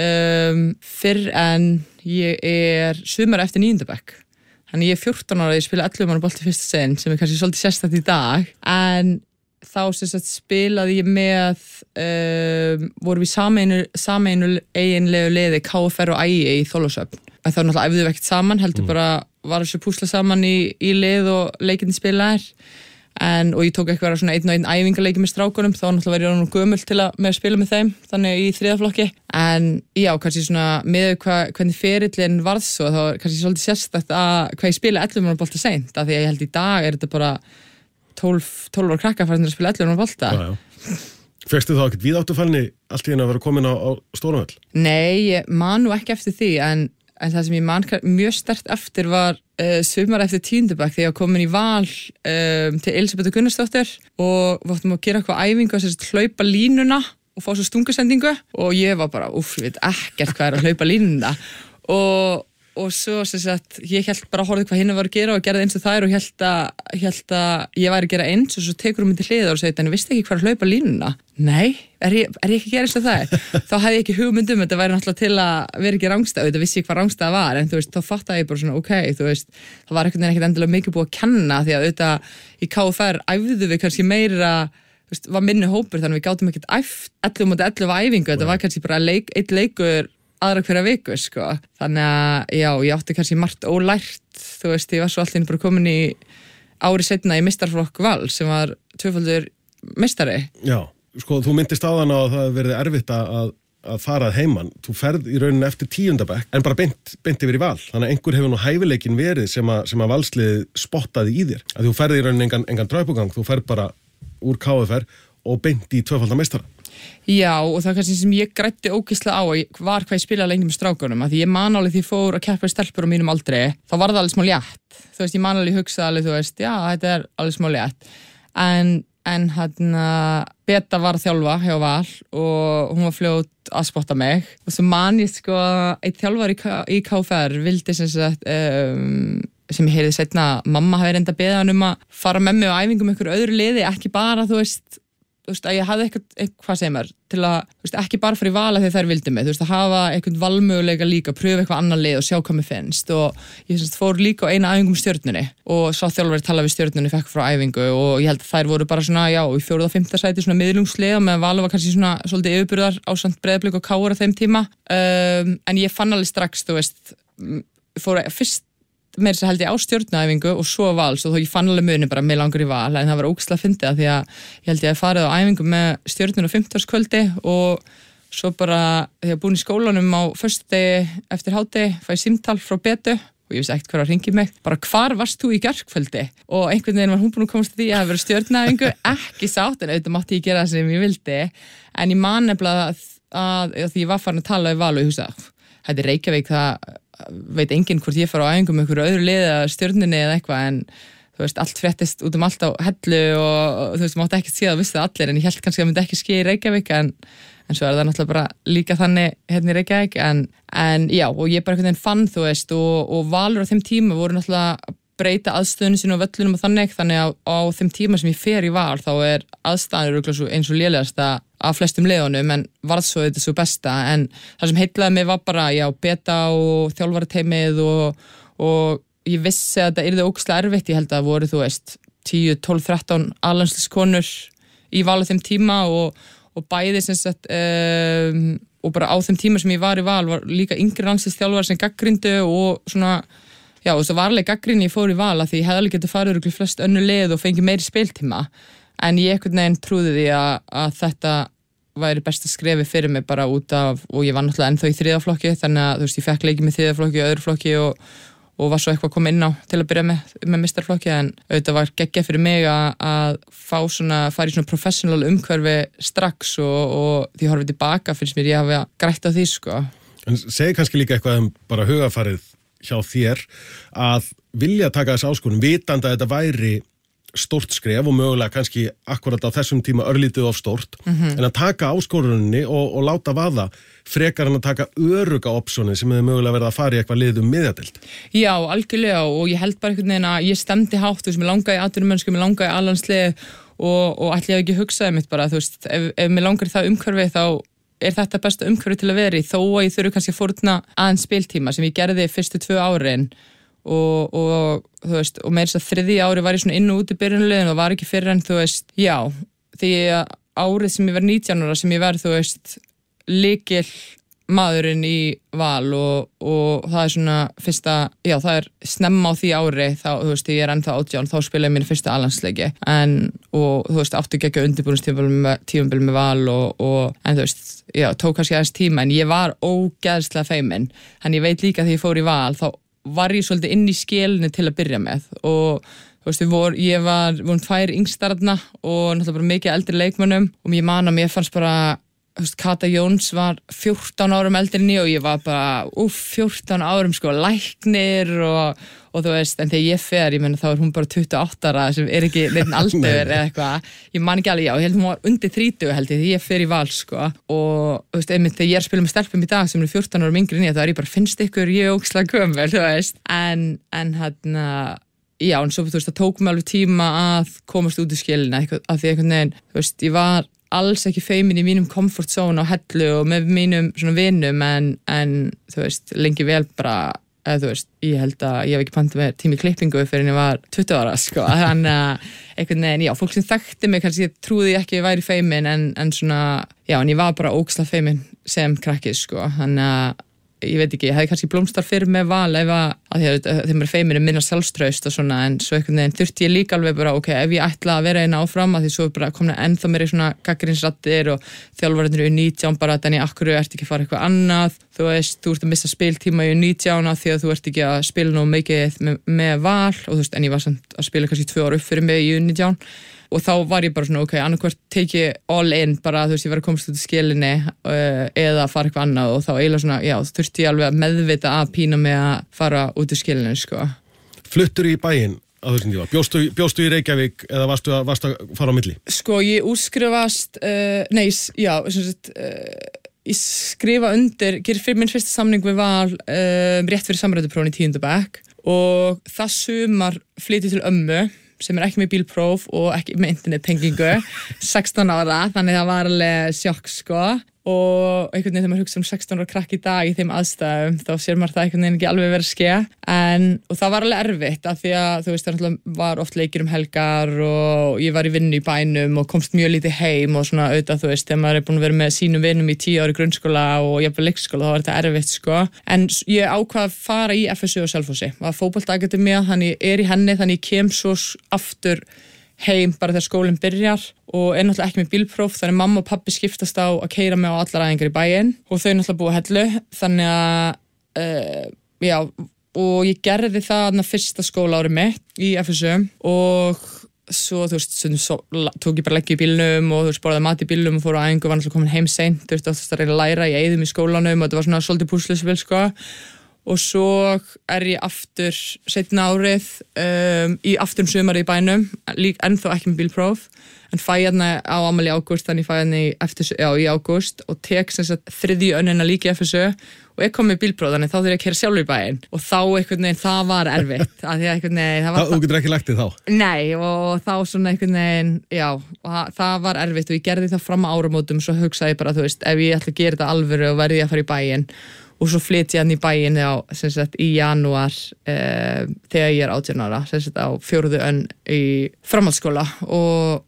fyrr en ég sumar eftir 9. bekk. Þannig ég 14 ára og ég spila 11 manna bolta fyrsta sinn sem kannski svolítið sérstakt í dag. En þá sem sagt spilaði ég með, vorum við sameinu eiginlegu liði KFR og ægi í Þorlákshöfn. Það var náttúrulega æfðum við ekkert saman, heldur bara var þessu púsla saman í lið og leikinn spilaðir. Og ég tók eitthvað svona 1 og 1 æfingaleiki með strákunum, þá náttúrulega var ég nú gömul til að spila með þeim, þannig í 3. flokki. En já, kannski svona með hvernig ferillinn varð svo, þá var kannski svolítið sérstakt að hvað ég spila 11 manna bolta seint, af því að ég held í dag þetta bara 12 ára krakka fannir að spila 11 ára bolta. Fékkstu þá ekkert víðáttufælni allt í einu að vera komin á Stóruvöll? Nei, ég man nú ekki eftir því, en það sem ég man mjög sterkt eftir var sumar eftir 10. bekk þegar ég var komin í Val til Elisabeth Gunnarsdóttir og við áttum að gera eitthvað æfingu að hlaupa línuna og fá svo stungusendingu og ég var bara, ég veit ekkert hvað að hlaupa línuna og svo ég held bara að horfa hvað hinn var að gera og gerði eins og þær og held að ég væri að gera eins og svo tekur hún mig til hliðar og segir, en vistu ekki hvað að hlaupa línuna? Nei, er ég ekki að gera eins og það? Þá hefði ég ekki hugmynd þetta væri náttúrulega til að vera ekki rángstæð, þetta vissi ég hvað rángstæð var, en þá fattaði ég bara svona, það var einhvern veginn ekkert endilega mikið búið að kenna því að í KFR æfðu við kannski meira, var minni hópur þannig við gátum ekkert æft 11 æfingu, þetta var kannski bara einn leikur aðra hverja viku, sko. Þannig að, ég átti kannski margt ólært, ég var svo alltaf bara komin í ári seinna í meistaraflokk Val sem var 2-faldur meistari. Já, sko, þú myndist áðan á að það verið erfitt að fara að heiman. Þú ferð í rauninni eftir 10. bekk, en bara beint yfir í Val. Þannig að einhver hefur nú hæfileikin verið sem að Valslið spottaði í þér. Að þú ferð í rauninni engan draupugang, þú ferð bara úr KFR og beint í 2-falda meistara. Já, og það kannski sem ég grætti ógeðslega á var hvað ég spilaði lengi með strákunum að því ég man alveg því ég fór að keppa í stelpur á mínum aldri, þá var það alveg smá létt ég man alveg hugsa alveg, já, þetta er alveg smá létt en Beta var að þjálfa hjá Val og hún var fljót að spotta mig og svo man ég sko eitt þjálfar í KFR vildi sem ég heyrði seinna mamma hafi reynda beðið hann að fara með mig á æfingum einhverju öðru liði, ekki bara að ég hafði eitthvað sem til að ekki bara fyrir Vala þegar þær vildi mig að hafa eitthvað valmöguleika líka pröfa eitthvað annan lið og sjá hvað mér finnst og ég fór líka á eina æfingu með Stjörnunni og sá þjálfari tala við Stjörnunni fekk frá æfingu og ég held að þær voru bara svona í 4. og 5. sæti svona miðlungslið meðan Vala var kannski svona svolítið yfirburðar ásamt Breiðablik og KR á þeim tíma en ég fann alveg strax fór fyrst meira þess að held ég á Stjörnuæfingu og svo Val, svo þó ég fann alveg muni bara mig langar í Val, en það var ógeðslega fyndið því að ég held ég að farið á æfingu með Stjörnun á 50-áskvöldi og svo bara þegar ég búin í skólanum á föstudegi eftir hádegi fæ ég símtal frá Betu og ég vissi ekkert hver að hringi mig, bara hvar varst þú í gærkvöldi og einhvern veginn var hún búin að komast því að það verið Stjörnuæfingu, ekki sátt en auðvitað mátti ég gera það sem ég vildi en ég man nefnilega að því ég var farin að tala við Val og ég hugsa, þetta er Reykjavík, það veit enginn hvort ég fara á æfingum með einhverju öðru liði eða Stjörnunni eða eitthvað en allt fréttist út allt á hellu og mátti ekki sé það, vissi það allir en ég held kannski að það myndi ekki ske í Reykjavík en svo er það náttúrulega bara líka þannig hérna í Reykjavík en já, og ég bara einhvern veginn fann og Valur á þeim tíma voru náttúrulega breyta aðstöðunum sínu á völlunum og þannig að á þeim tíma sem ég fer í Val þá er aðstæður eins og lélegasta af flestum liðunum en varð svo þetta svo besta en það sem heillaði mig var bara Beta og þjálfarateymið og ég vissi að þetta yrði ógeðslega erfitt, ég held að voru 10, 12, 13 alhansliskonur í Val á þeim tíma og bæði og bara á þeim tíma sem ég var í Val var líka yngri landsliðsþjálfar sem gagnrýndu og svona já, og það var alveg gagnrýni ég fór í Val að því ég hefði alveg getið farið örugglega flest önnur lið og fengið meiri spiltíma en ég einhvern veginn trúði því að þetta væri besta skrefi fyrir mig bara út af, og ég var náttúrulega ennþá í 3. flokki þannig að ég fekk leikið með 3. flokki og öðru flokki og var svo eitthvað að koma inn á til að byrja með meistaraflokki en auðvitað var geggjað fyrir mig að fara í svona professional umhverfi strax og því horfið tilbaka finnst mér ég hafi grætt á því sko. En segi kannski líka eitthvað bara hugafarið hjá þér að vilja taka þess áskorun vitandi að þetta væri stórt skref og mögulega kannski akkurat á þessum tíma örlítið of stórt en að taka áskoruninni og láta vaða frekar en að taka öruga opsjóni sem hefur mögulega verið að fara í eitthvað liðum miðjadeild. Já, algjörlega og ég held bara einhvern veginn að ég stemdi hátt mér langaði í atvinnumönnsku, mér langaði í allandslið og ætli ég ekki hugsaði mitt bara ef mér langar í það umhverfi þá er þetta besta umhverfi til að vera í þó að ég þurfi kannski að fórna aðeins spiltíma sem ég gerði fyrstu 2 árin og með þess að 3. ári var ég svona inn og út í byrjunarliðinu og var ekki fyrir en já, því árið sem ég var 19 ára sem ég var lykil maðurinn í Val og það er svona fyrsta, já það er snemma á því ári þá, ég er ennþá 18, þá spila ég mínu fyrsta alhansleiki og áttu ekki undirbúningstímabil með Val en já, tók kannski aðeins tíma en ég var ógeðslega feimin, en ég veit líka þegar ég fór í Val þá var ég svolítið inn í skélinu til að byrja með og við vorum 2 yngstarna og náttúrulega bara mikið eldri leikmönnum og ég man að mér fannst bara Kata Jóns var 14 árum eldri en ég og ég var bara 14 árum sko læknir og þú veist, en þegar ég fer, ég meina þá hún bara 28 ára sem ekki neitt aldur eða eitthvað, ég man ekki alveg, já, ég held hún var undir 30 held ég, því ég fer í Val sko og þú veist, einmitt þegar ég spila með stelpum í dag sem 14 árum yngri en ég, þá ég bara finnst ykkur ég ógeðslega gömul, þú veist en já, en svo þú veist, það tók mig alveg tíma að komast út í skilina, af því einhvern veginn, þú veist, ég var alls ekki feimin í mínum comfort zone á Hellu og með mínum svona vinum en þú veist, lengi vel bara, þú veist, ég held að ég hef ekki pantað með tími klippingu fyrir en ég var 20 ára, sko, þannig að einhvern veginn, já, fólk sem þekkti mig kannski trúði ekki að ég væri feimin en svona, já, en ég var bara ógeðslega feimin sem krakkið, sko, þannig að ég veit ekki, ég hefði kannski blómstar fyrir með Val ef að þeim feimin minna sjálfstraust og svona, en svo einhvern veginn þurfti ég líka alveg bara, ok, ef ég ætla að vera einn áfram að því svo bara komna ennþá meiri svona gagnrýnisraddir og þjálfararnir í 19 bara, þannig akkur ert ekki að fara eitthvað annað, þú veist, þú ert að missa spiltíma í 19 því að þú ert ekki að spila nú mikið með Val og þú veist, en ég var samt að spila kannski 2 ára upp fyrir mig í 19 og þá var ég bara svona, ok, annarkvort teki all in, bara þú veist, ég var að komast út í skilinni eða fara eitthvað annað og þá eiginlega svona, já, þurfti ég alveg að meðvita að pína mig að fara út í skilinni, sko. Fluttur í bæinn á þessum tíma? Bjóstu í Reykjavík eða varstu að fara á milli? Sko, ég útskrifast, ég skrifa undir, gerir fyrir minn fyrsta samning við Val rétt fyrir samræðuprófin í 10. bekk og það sumar flytti til ömmu sem ekki með bílpróf og ekki með internettengingu 16 ára, þannig það var alveg sjokk sko og einhvern veginn þegar maður hugsa 16 ára krakk í dag í þeim aðstæðum þá sér maður það einhvern veginn ekki alveg verið að ske og það var alveg erfitt af því að þú veist það var oft leikir helgar og ég var í vinnu í bænum og komst mjög lítið heim og svona auðvitað þú veist þegar maður búin að vera með sínum vinnum í 10 ári grunnskóla og jafnvel leikskóla þá var þetta erfitt sko en ég ákvað að fara í FSU og Selfossi var fótboltaakademía þannig ég í henni þannig ég kem svo aftur heim bara þegar skólinn byrjar og náttúrulega ekki með bílpróf þannig mamma og pappi skiptast á að keyra mig á allar æfingar í bæinn og þau náttúrulega búa Hellu þannig að já og ég gerði það fyrsta skólaári mitt í FSU og svo þú veist tók ég bara leggju í bílnum og þú veist borðaði mat í bílnum og fór á æfingu var náttúrulega komin heim seint þú veist að reyna að læra ég eyðum í skólanum og þetta var svona svolítið púsluspil sko og svo ég aftur seinna árið í aftur sumar í bænum ennþá ekki með bílpróf en fæ hérna á afmæli í ágúst þannig ég fæ hérna í ágúst og tek sem sagt þriðju önnina líka í FSU og ég kom með bílpróf þannig þá þurfti ég að keyra sjálfur í bæinn og þá einhvern veginn það var erfitt að því að einhvern veginn þú getur ekki lagt þig þá? Nei og þá svona einhvern veginn já og það var erfitt og ég gerði það fram á áramótum svo hugsaði ég bara þú veist ef ég ætla að gera þetta alvöru og verði ég að fara í bæinn og svo flyt ég hann í bæinn sem sagt í janúar þegar ég 18 ára sem sagt á 4. önn í framhaldsskóla og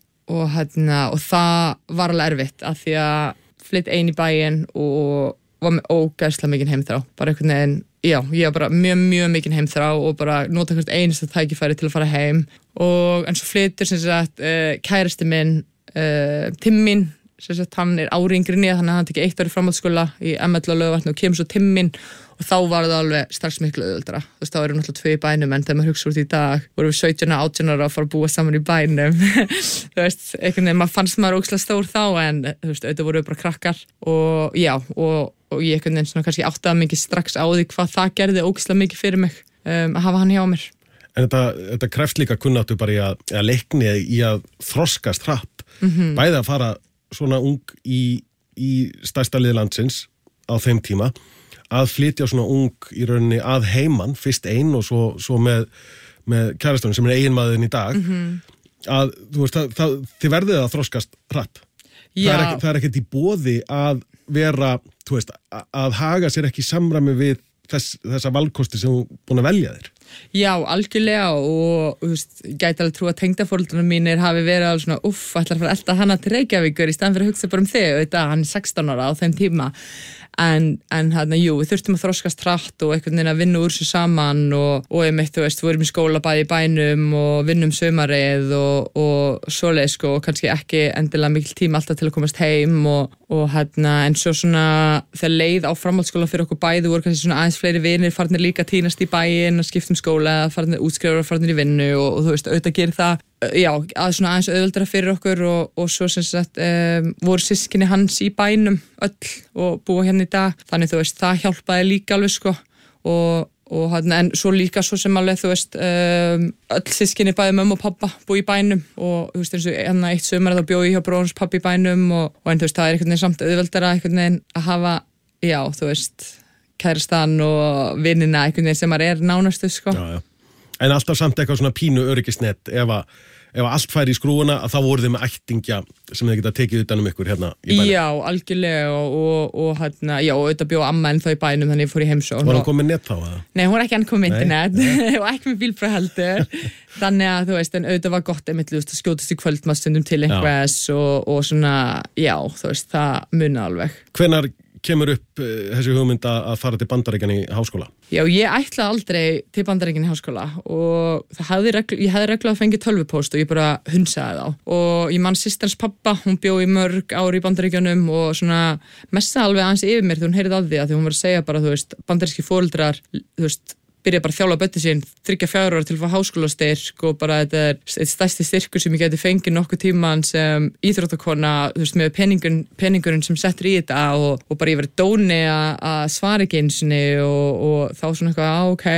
það var alveg erfitt af því að flyt ein í bæinn og var með ógeðslega mikinn heimþrá bara einhvern veginn, já, ég var bara mjög mikinn heimþrá og bara nota hvert einasta tækifæri til að fara heim og en svo flytur sem sagt kærasti minn Timmin sem sagt hann ári yngri en ég þannig að hann tekið 1 ár í framhaldsskóla í ML á Laugarvatni og kemur svo Timmin og þá var það alveg strax miklu auðveldara þú veist þá erum náttúrulega 2 í bænum en þegar maður hugsa út í dag vorum við 17 og 18 ára að fara að búa saman í bænum þú veist, einhvern veginn maður fannst maður ógeðslega stór þá en þú veist, auðvitað voru við bara krakkar og já, og ég einhvern veginn svona kannski áttaði mikið strax á því hvað það gerði ógeðslega mikið fyrir mig að hafa hann hjá mér. En þetta krefst líka kunnáttu bara í að leikni í að þroskast hratt bæði að fara svona ung í stærsta liði landsins á þeim tíma að flytja svona ung í rauninni að heiman, fyrst ein og svo með kærastunum sem eiginmaðurinn í dag að þú veist, þið verðið að þroskast hratt. Það er ekkert í boði að vera, þú veist, að haga sér ekki í samræmi við þessa valkosti sem þú búin að velja þér. Já, algjörlega og þú veist, gæti alveg trú að tengdaforeldrar mínir hafi verið alveg svona ætlar að fara elta hana til Reykjavíkur í staðan fyrir að hugsa bara þig, auðvitað, hann 16 ára á þeim tíma en jú, við þurftum að þroskast hratt og einhvern veginn að vinna úr sér saman og einmitt, þú veist, vorum í skóla bæði í bænum og vinnum sumarið og svoleið sko og kannski ekki endilega mikil tíma alltaf til að komast heim og en svo svona þegar leið á framhaldsskóla fyrir okkur bæði voru kannski svona aðeins fleiri vinir farnir líka tínast í bæinn og skiptum skóla eða farnir útskrifar og farnir í vinnu og þú veist, auðvitað gerir það að svona aðeins auðveldara fyrir okkur og svo sem sagt voru systkini hans í bænum öll og búa hérna í dag, þannig þú veist, það hjálpaði líka alveg sko og en svo líka svo sem alveg þú veist öll systkini bæði mömmu og pappa búi í bænum og þú veist eins og hérna eitt sumar þá bjó ég hjá bróðans pappa í bænum og en þú veist það einhvern veginn samt auðveldara einhvern veginn að hafa þú veist kærastan og vinnina einhvern veginn sem maður nánastu sko. Já. En alltaf samt eitthvað svona pínu öryggisnett ef allt færi í skrúuna að þá voru þið með ættingja sem þið geta tekið utan ykkur hérna í bænum. Já, algjörlega og hérna, og auðvitað bjó amma ennþá í bænum þannig ég fór í heimsókn. Var hún komið net þá? Eða? Nei, hún var ekki enn komið internet og ekki með bílpróf heldur. Þannig að þú veist, en auðvitað var gott einmitt að skjótast í kvöldmaðstundum til einhvers og svona, þú veist, það muna alveg. Hvenær kemur upp þessi hugmynd að fara til Bandaríkjanna í háskóla? Já, ég ætlaði aldrei til Bandaríkjanna í háskóla og ég hefði reglulega fengið tölvupóst og ég bara hunsaði þá og ég man systers pappa, hún bjó í mörg ári í Bandaríkjunum og svona messaði alveg aðeins yfir mér þegar hún heyrði af því að hún var að segja bara, þú veist, bandaríski foreldrar, þú veist, byrja bara að þjálfa börnin sín 3-4 ára til að fá háskólastyrk og bara þetta eitt stærsti styrkur sem ég geti fengið nokkuð tíman sem íþróttakona, þú veist, með peningurinn sem settur í þetta og bara ég verið dóni að svara ekki einsinni og þá svona eitthvað, ok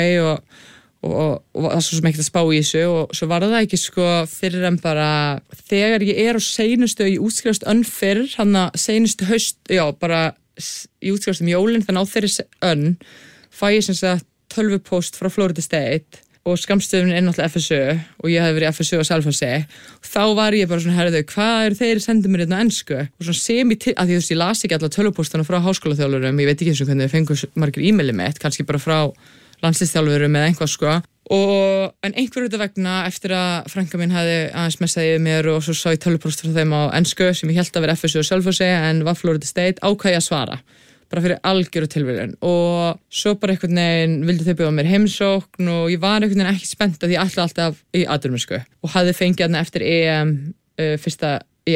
og það svo sem ekkert að spá í þessu og svo var það ekki sko fyrir en bara þegar ég á seinustu, ég útskrifast önn fyrr, hann að seinustu haust, bara ég útskrifast jólin þannig á þeirri önn fæ ég sem sagt tölvupóst frá Florida State og skammstöfunin er náttúrulega FSU og ég hef verið í FSU á Selfossi þá var ég bara svona, herðu, hvað eru þeir sendið mér hérna á ensku og svona sem ég að því þú veist, ég las ekki alla tölvupóstana frá háskólaþjálfurum, ég veit ekki eins og hvernig þau fengu margir e-maili mitt, kannski bara frá landsliðsþjálfurum eða einhvað sko en einhverju þetta vegna eftir að frænka mín hafði aðeins messaði yfir mér og svo sá ég tölvupóst frá þeim á ensku sem ég held að vera FSU á Selfossi en var Florida State, ákvað ég að svara bara fyrir algjöru tilviljun og svo bara einhvern veginn vildi þau bjóða mér heimsókn og ég var einhvern veginn ekki spennt að ég ætlaði alltaf í atvinnumennsku og hafði fengið þarna eftir EM fyrsta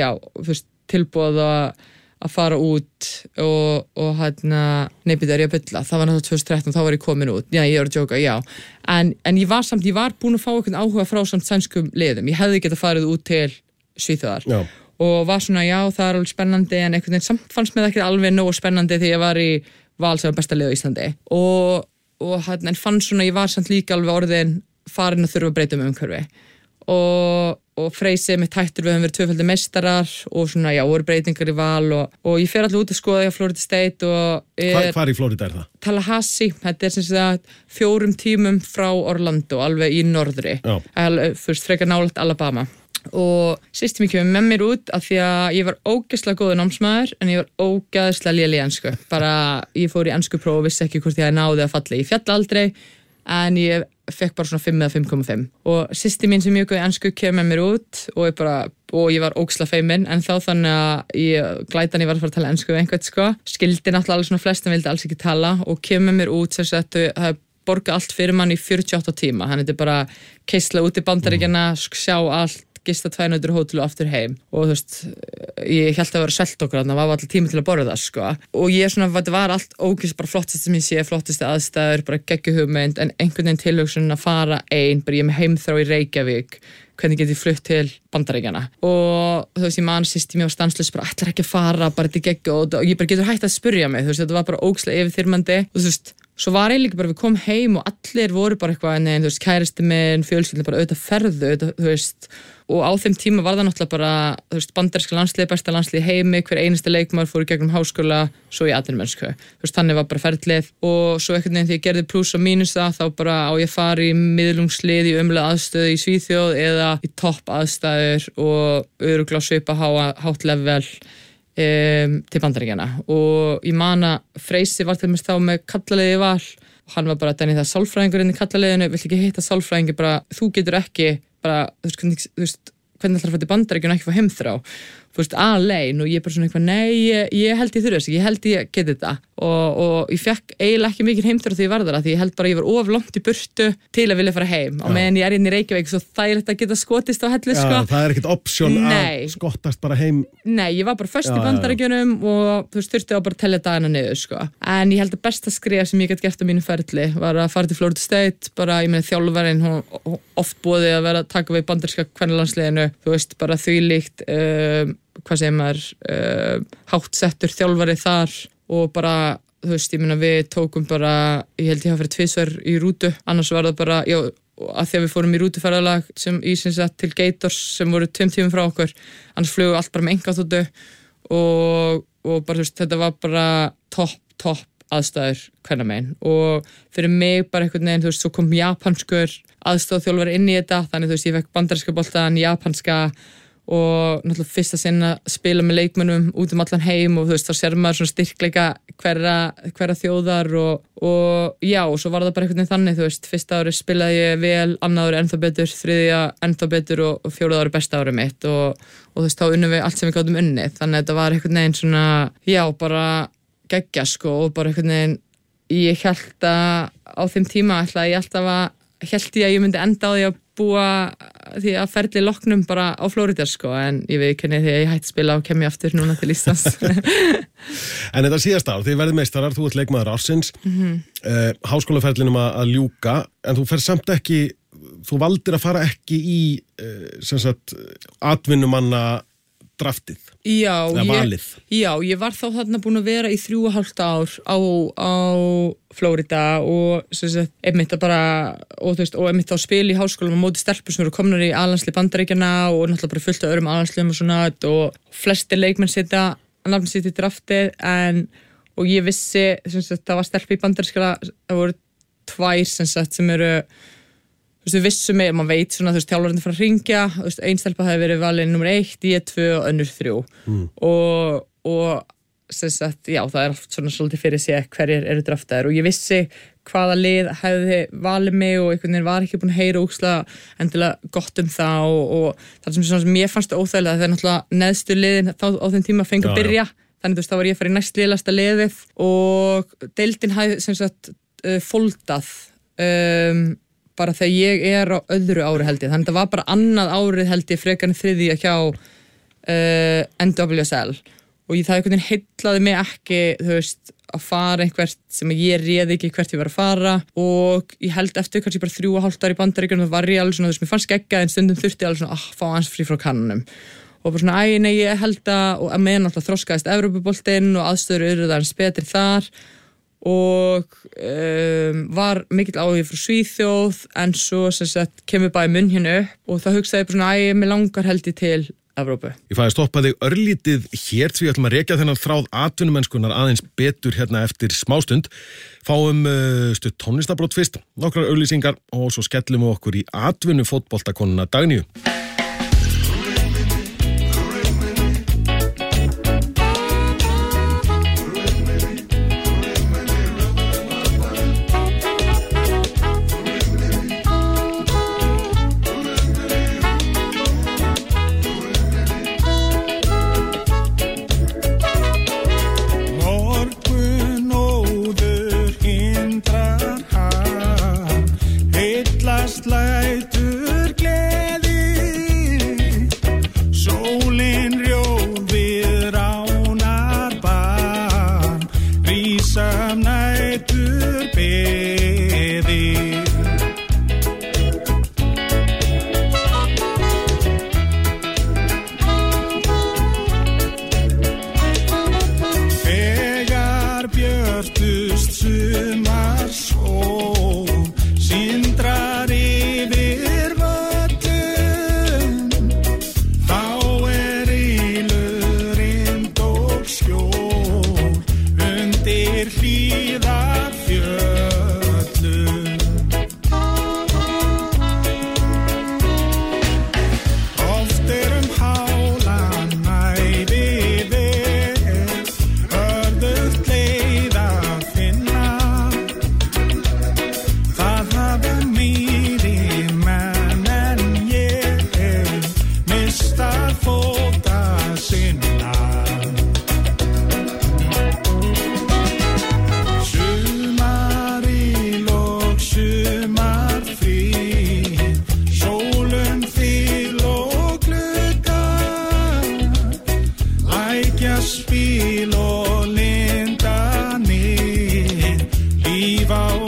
tilboð að fara út og hérna neypið er ég að bylla, það var náttúrulega 2013 þá var ég komin út, ég var að djóka, en ég var búin að fá einhvern áhuga frá samt sænskum liðum, ég hefði getað farið út til Svíþjóðar og var svona, það er alveg spennandi en einhvern veginn samt fannst mér það ekki alveg nógu spennandi því ég var í Val sem var besta lið á Íslandi og en fann svona, ég var samt líka alveg orðin farin að þurfa að breyta umhverfi og Freysi mitt hættur við höfum verið 2-faldir meistarar og svona, voru breytingar í Val og ég fer alltaf út að skoða í Florida State og Hvar í Florida er það? Tallahassee, þetta er sem sagt 4 tímum frá Orlando, alveg í norðri fyrst frekar nálægt Alabama og systir mér kemur með mér út af því að ég var ógeðslega góður námsmaður en ég var ógeðslega léleg í ensku bara ég fór í enskupróf og vissi ekki hvort ég náði að falla, ég fjall aldrei en ég fekk bara svona 5 eða 5,5 og systir mín sem mjög góð í ensku kemur með mér út og ég var ógeðslega feimin en þá þannig að ég glætan ég var að fara að tala ensku við einhvern sko, skildi náttúrulega alveg svona flest en vildi alls ekki tala og kemur með mér út sem sagt það borga allt fyrir mann í 48 tíma, þannig þetta er bara keisla út í Bandaríkjanna, sjá allt gista 2 nætur hótel og aftur heim og þú veist, ég held að vera selt okkur það var alltaf tími til að borða það sko og ég svona, þetta var allt ógeðs bara flottast sem ég sé, flottasti aðstæður, bara geggjuhugmynd en einhvern veginn tilhugsun að fara bara ég með heimþrá í Reykjavík hvernig get ég flutt til Bandaríkjanna og þú veist, ég man sýst mér var stanslaus bara ætlar ekki að fara, bara þetta er geggju og ég bara getur hægt að spurja mig, þú veist, þetta var bara ógeðslega yfirþyrmandi og þú veist, svo var ég líka bara við komum heim og allir voru bara eitthvað en þú veist, kæristi minn, fjölskyldi bara auðvitað ferðu, þú veist og á þeim tíma var það náttúrulega bara þú veist, bandaríska landslið, besta landslið í heimi hver einasta leikmaður fór í gegnum háskóla svo í atvinnumennsku, þú veist, þannig var bara ferlið og svo einhvern veginn því ég gerði pluss og mínus þá bara á ég fara í miðlungslið í umlega aðstöðu í Svíþjóð eða í topp aðstæður og örugglega svipa hátt level til Bandaríkjanna og ég man að Freysi var til mér þá með kallaliði Val og hann var bara Denni það sálfræðingurinn í kallaliðinu, vill ekki hitta sálfræðingi bara, þú getur ekki bara, þú veist, hvernig ætlar að fara til Bandaríkjanna og ekki fá heimþrá, þú veist, alein og ég bara svona eitthvað, nei, ég held ég þurfi þess, ég held ég geti þetta og ég fekk eiginlega ekki mikið heimþrá því ég var þar, því ég held bara ég var of langt í burtu til að vilja fara heim og meðan ég inn í Reykjavík svo þægilegt að geta skotist á Hellu, sko. Já, það ekkert option að skottast bara heim. Nei, ég var bara föst í Bandaríkjunum og þú veist, þurfti á bara að tellja dagana niður, sko. En ég held að besta skref sem ég gæti gert á mínu ferli var að fara til Florida State, bara, ég meina þjálfarinn, hún oft boðið að vera að taka við bandaríska kvennalandsliðinu, þú veist, bara þvílíkt, hvað segir maður, háttsettur þjálfari þar og bara, þú veist, ég meina við tókum bara, ég held ég hafa fyrir 2 sver í rútu, annars var það bara, já, að því að við fórum í rútuferðalag sem í sem sagt til Gators sem voru 2 tímum frá okkur, annars flugu allt bara með engaþotu og bara, þú veist, þetta var bara topp aðstæður hvernig megin og fyrir mig bara einhvern veginn, þú veist, svo kom japanskur aðstofþjálfari inn í þetta, þannig þú veist, ég fekk bandaríska boltan, japanska og náttúrulega fyrsta sinn að spila með leikmönnum út allan heim og þú veist, þá sér maður svona styrkleika hverra þjóðar og já, og svo var það bara einhvern veginn þannig, þú veist, fyrsta ári spilaði ég vel, annað ári ennþá betur, þriðja ennþá betur og 4. ári besta ári mitt og þú veist, þá unnum við allt sem við gátum unnið, þannig að þetta var einhvern veginn svona, já, bara geggja, sko, og bara einhvern veginn, ég held að á þeim tíma held ég að ég myndi enda á því að búa því að ferli loknum bara á Florida, sko, en ég veit ekki því að ég hætti að spila og kem ég aftur núna til Íslands. En þetta síðast ár, þið verðið meistarar, þú ert leikmaður ársins, háskólaferlinum að ljúka, en þú fer samt ekki, þú valdir að fara ekki í, sem sagt, atvinnumanna draftið. Já, ég var þá þarna búin að vera í 3,5 ár á Florida og sem sagt, einmitt að bara, og þú veist, og einmitt á spil í háskólanum á móti stelpur sem eru komnar í aðlandslið Bandaríkjanna og náttúrulega bara fullt af öðrum aðlandsliðum og svona og flestir leikmenn setja nafn sitt í draftið og ég vissi, sem sagt, það var stelp í Bandarískala, það voru 2 sem sagt sem eru þú veist, við vissum með, maður veit svona, þú veist, þjálfarinn fara að hringja, þú veist, ein stelpa hefði verið valin nummer 1, ég 2 og önnur 3 og sem sagt, já, það oft svona svolítið fyrir sig hverjir eru draftaðir og ég vissi hvaða lið hefði valið mig og einhvern veginn var ekki búin að heyra ógeðslega endilega gott það og það sem mér fannst óþægilegt, það náttúrulega neðstu liðin þá á þeim tíma fengu að byrja, þannig þú veist, þá var ég að fara í næst liðlasta liðið og deildin hefði sem sagt foldað bara þegar ég er á öðru ári held ég, þannig það var bara annað árið held ég frekar en þriðja hjá NWSL og það einhvern veginn heillaði mig ekki, þú veist, að fara einhvert sem ég réði ekki hvert ég var að fara og ég held eftir kannski bara 3,5 ári í Bandaríkjunum, það var ég alveg svona, þú veist, mér fannst geggjað en stundum þurfti alveg svona, fá hans frí frá kannunum og bara svona, nei, ég held að, og að meðan alltaf þroskaðist Evrópuboltinn og aðstöður eru það eins betri þar og var mikill áhugi frá Svíþjóð en svo sem sagt kemur bara í munn hérna upp og það hugsaði bara svona, mig langar held ég til Evrópu. Ég fæði að stoppa þig örlítið hér því við ætlum að rekja þennan þráð atvinnumennskunar aðeins betur hérna eftir smástund. Fáum stutt tónlistarbrot fyrst, nokkrar auglýsingar og svo skellum við okkur í atvinnufótboltakonuna Dagnýju.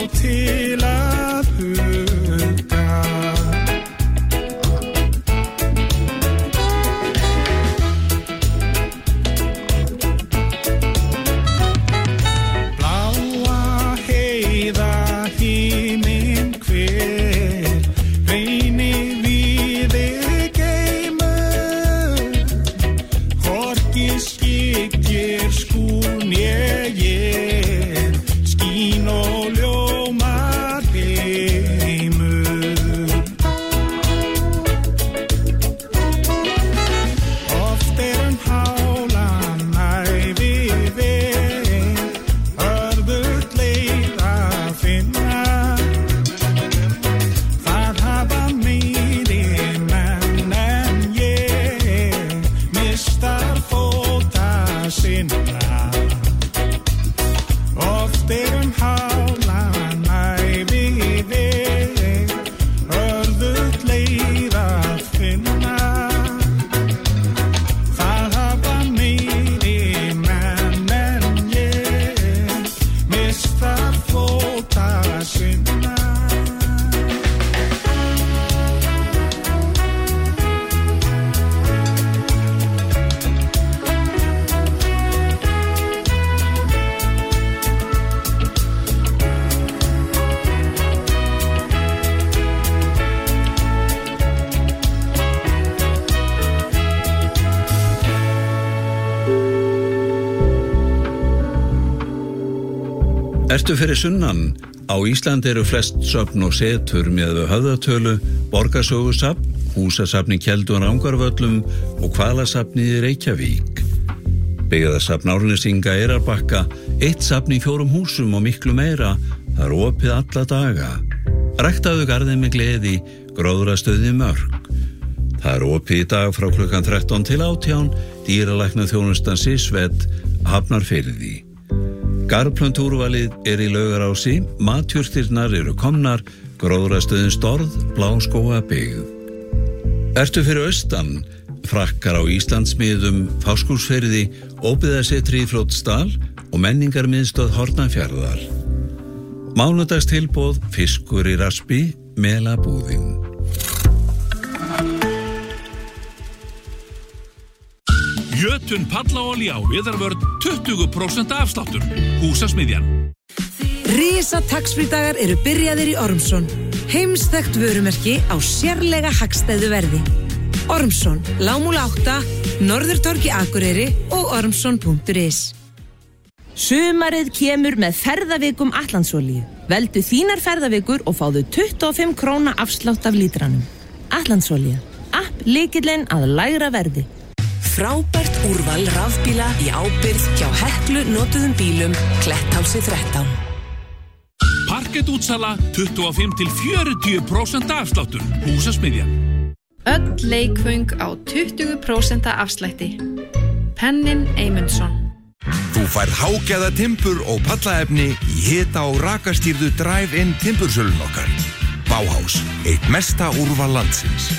til að hugga. Bláa heiða himinn hver, reyni víði geimur, hvorki skyggir skún ég, skín og ljómar heimur. Oft hálan ævi veg, örðugt leið að finna. Það hafa meiri menn en ég, mistar fóta sinna. Oft hálan ævi veg, örðugt leið að finna. Það hafa meiri menn en ég, mistar fóta sinna. Ertu fyrir sunnan? Á Íslandi eru flest söfn og setur með höfðatölu, borgarsögusafn, húsasafni Keldu og Rangárvöllum og hvalasafnið í Reykjavík. Byggðasafn Árnesinga Eyrarbakka, 1 safn í 4 húsum og miklu meira, það er opið alla daga. Ræktaðu garðinn með gleði, gróðrastöði Mörk. Það er opið í dag frá klukkan 13 til 18, dýralæknaþjónustan Sisveit, Hafnarfirði. Garðplöntúrvalið er í Laugarási, matjurtirnar eru komnar, gróðrastöðin Storð, Bláskóga byggð. Ertu fyrir austan? Frakkar á Íslandsmiðum, Fáskrúðsfirði, óbyggðasetri í Fljótsdal og menningarmiðstöð Hornafjarðar. Mánudagstilboð, fiskur í raspi, melabúðin. Jötun pallaolía á Viðarvörn 20% afsláttur. Húsasmiðjan. Risa tax-free-dagar eru byrjaðir í Ormsson. Heimsþekkt vörumerki á sérlega hagstæðu verði. Ormsson, Lágmúla 8, Norðurtorgi Akureyri og ormsson.is. Sumarið kemur með ferðavikum Atlandsolíu. Veldu þínar ferðavikur og fáðu 25 króna afslátt af lítranum. Atlandsolía, app lykillinn að lægra verði. Frábært úrval rafbíla í ábyrgð hjá Heklu notuðum bílum, Kletthálsi 13. Parkettútsala 25-40% afsláttur. Húsasmiðjan. Öll leikföng á 20% afslætti. Pennin Eymundsson. Þú færð hágæða timbur og pallaefni í hita og rakastýrðu drive-in timbursölun okkar. Bauhaus, eitt mesta úrval landsins.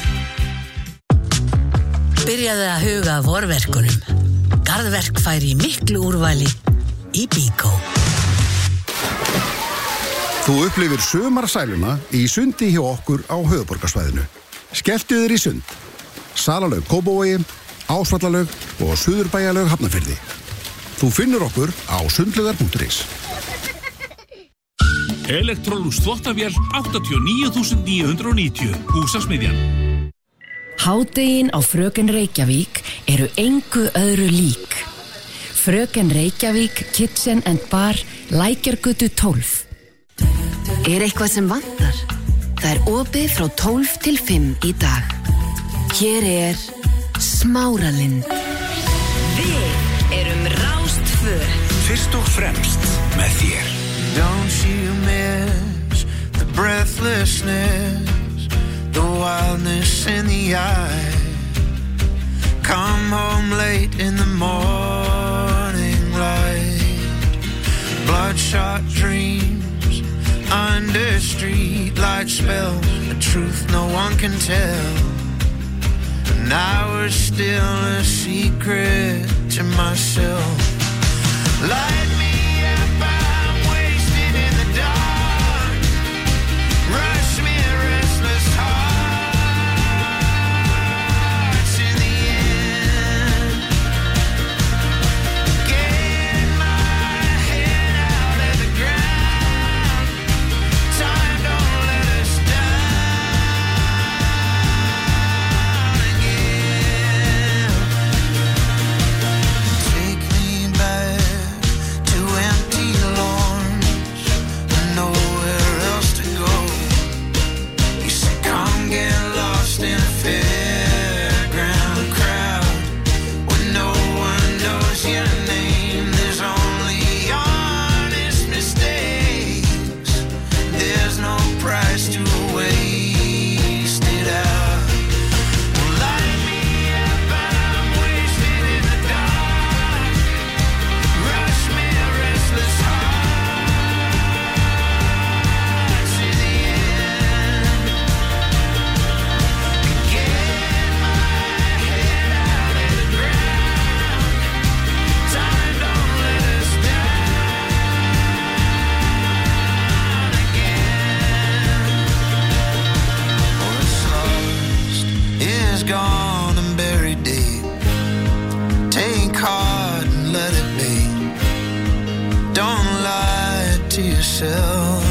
Byrjaði að huga að vorverkunum. Garðverk færi í miklu úrvali í Bíkó. Þú upplifir sumarsæluna í sundi hjá okkur á höfuðborgarsvæðinu. Skelltu þér í sund. Salalaug Kópavogi, Ásvallalaug og Suðurbæjarlaug Hafnarfirði. Þú finnur okkur á sundlaugar.is. Electrolux þvottavél 89.990. Húsasmiðjan. Hádegin á Fröken Reykjavík eru engu öðru lík. Fröken Reykjavík Kitchen and Bar, Lækjargötu 12. Er eitthvað sem vantar? Það er opið frá 12 til 5 í dag. Hér er Smáralind. Við erum Rás 2. Fyrst og fremst með þér. Don't you miss the breathlessness, the wildness in the eye? Come home late in the morning light. Bloodshot dreams under streetlight spells, a truth no one can tell. And I was still a secret to myself. Light me up, I'm wasted in the dark. yourself.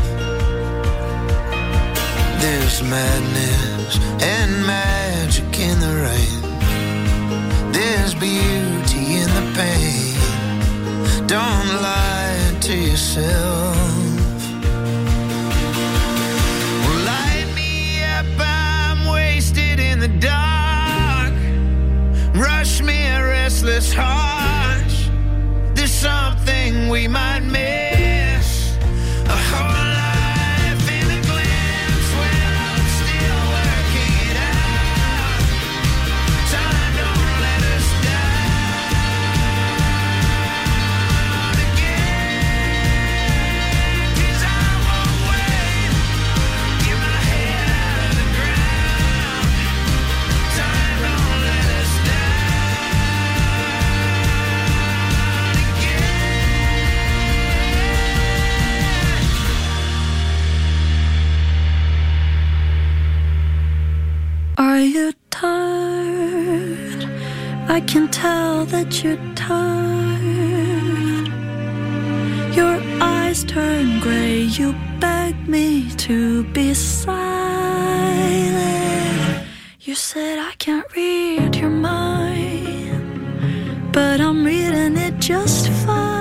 There's madness and magic in the rain. There's beauty in the pain. Don't lie to yourself. Well, light me up, I'm wasted in the dark. Rush me a restless heart. There's something we might miss. A whole life in a glimpse when I'm still working it out. Time don't let us down again. 'Cause I won't wait. Get my head out of the ground. Time don't let us Are you tired? I can tell that you're tired. Your eyes turn gray, you beg me to be silent. You said I can't read your mind, but I'm reading it just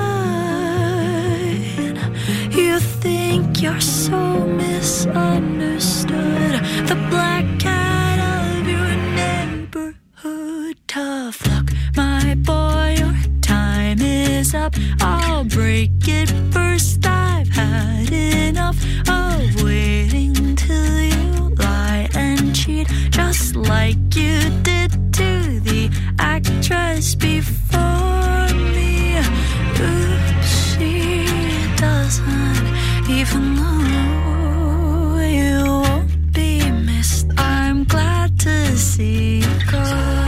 fine. You think you're so misunderstood. The black cat of your neighborhood. Tough luck, my boy, your time is up. I'll break it first. I've had enough of waiting till you lie and cheat, just like you did to the actress before me. Oops, she doesn't even know you won't be missed. I'm glad to see you go.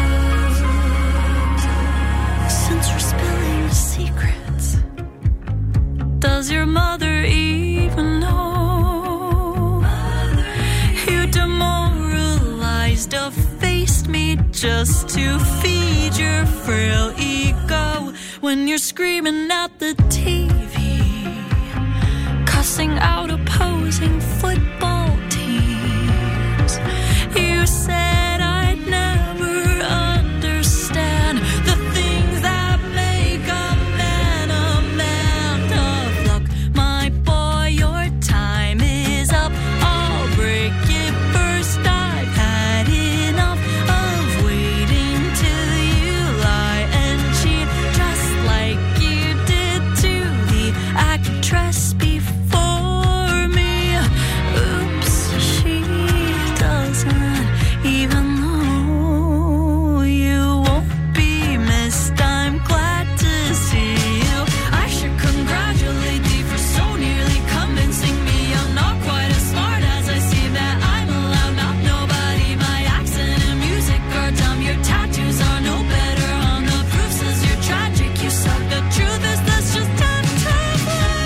Since we're spilling secrets, does your mother even know? You demoralized, effaced me just to feed your frail ego. When you're screaming at the TV, cussing out opposing football teams. You said I'd never understand the things that make a man a man. Tough luck, my boy, your time is up. I'll break it first. I've had enough of waiting till you lie and cheat, just like you did to the actress before me. Oops, she doesn't even know you won't be missed. I'm glad to see you. I should congratulate thee for so nearly convincing me I'm not quite as smart as I see that I'm a loudmouth nobody. My accent and music are dumb. Your tattoos are no better on the proof says you're tragic. You suck. The truth is that's just tough, tough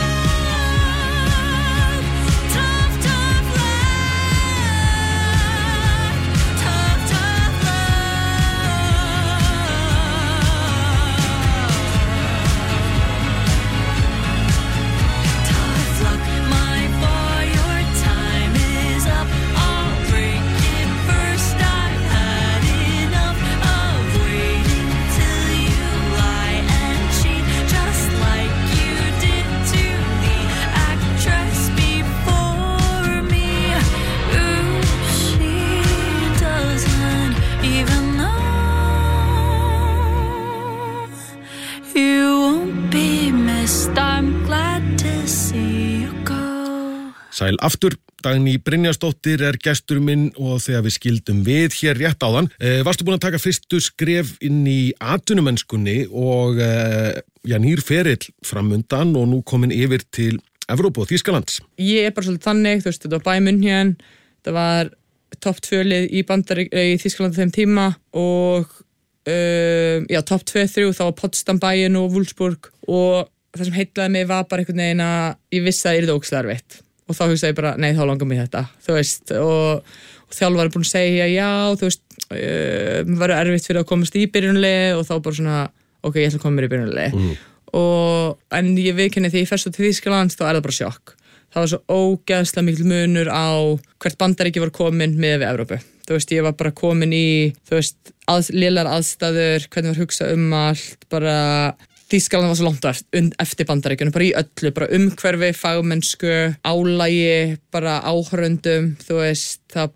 love. Tough, tough love. Tough, tough Tough luck, my boy, your time is up. I'll break it first. I've had enough of waiting till you lie and cheat, just like you did to the actress before me. Ooh, she doesn't even know you won't be missed. I'm glad to see you go. Sæl aftur, Dagný Brynjarsdóttir er gestur minn og þegar við skildum við hér rétt áðan. Varstu búin að taka fyrstu skref inn í atvinnumennskunni og nýr ferill framundan og nú komin yfir til Evrópu og Þýskalands. Ég er bara svolítið þannig, þú veist, þetta var Bayern München, þetta var topp 2 lið í Þýskalandi þeim tíma og topp 2-3 þá var Potsdam, Bayern og Wolfsburg og það sem heillaði mig var bara einhvern veginn að ég vissi að það yrði ógeðslega erfitt og þá hugsaði ég bara, nei, þá langar mig þetta, þú veist, og þjálfari búin að segja, já, þú veist, verður erfitt fyrir að komast í byrjunarlið og þá bara svona, ok, ég ætla að koma mér í byrjunarlið en ég viðkenni því ég fer svo til Þýskalands þá það bara sjokk. Það var svo ógeðslega mikil munur á hvert Bandaríki var komin með við Evrópu. Þú veist, ég var bara komin í, þú veist, lélegar aðstæður, hvernig var hugsað allt, bara Þýskaland var svo langt eftir Bandaríkjunum, bara í öllu, bara umhverfi, fagmennsku, álagi, bara áhorfendum, þú veist, það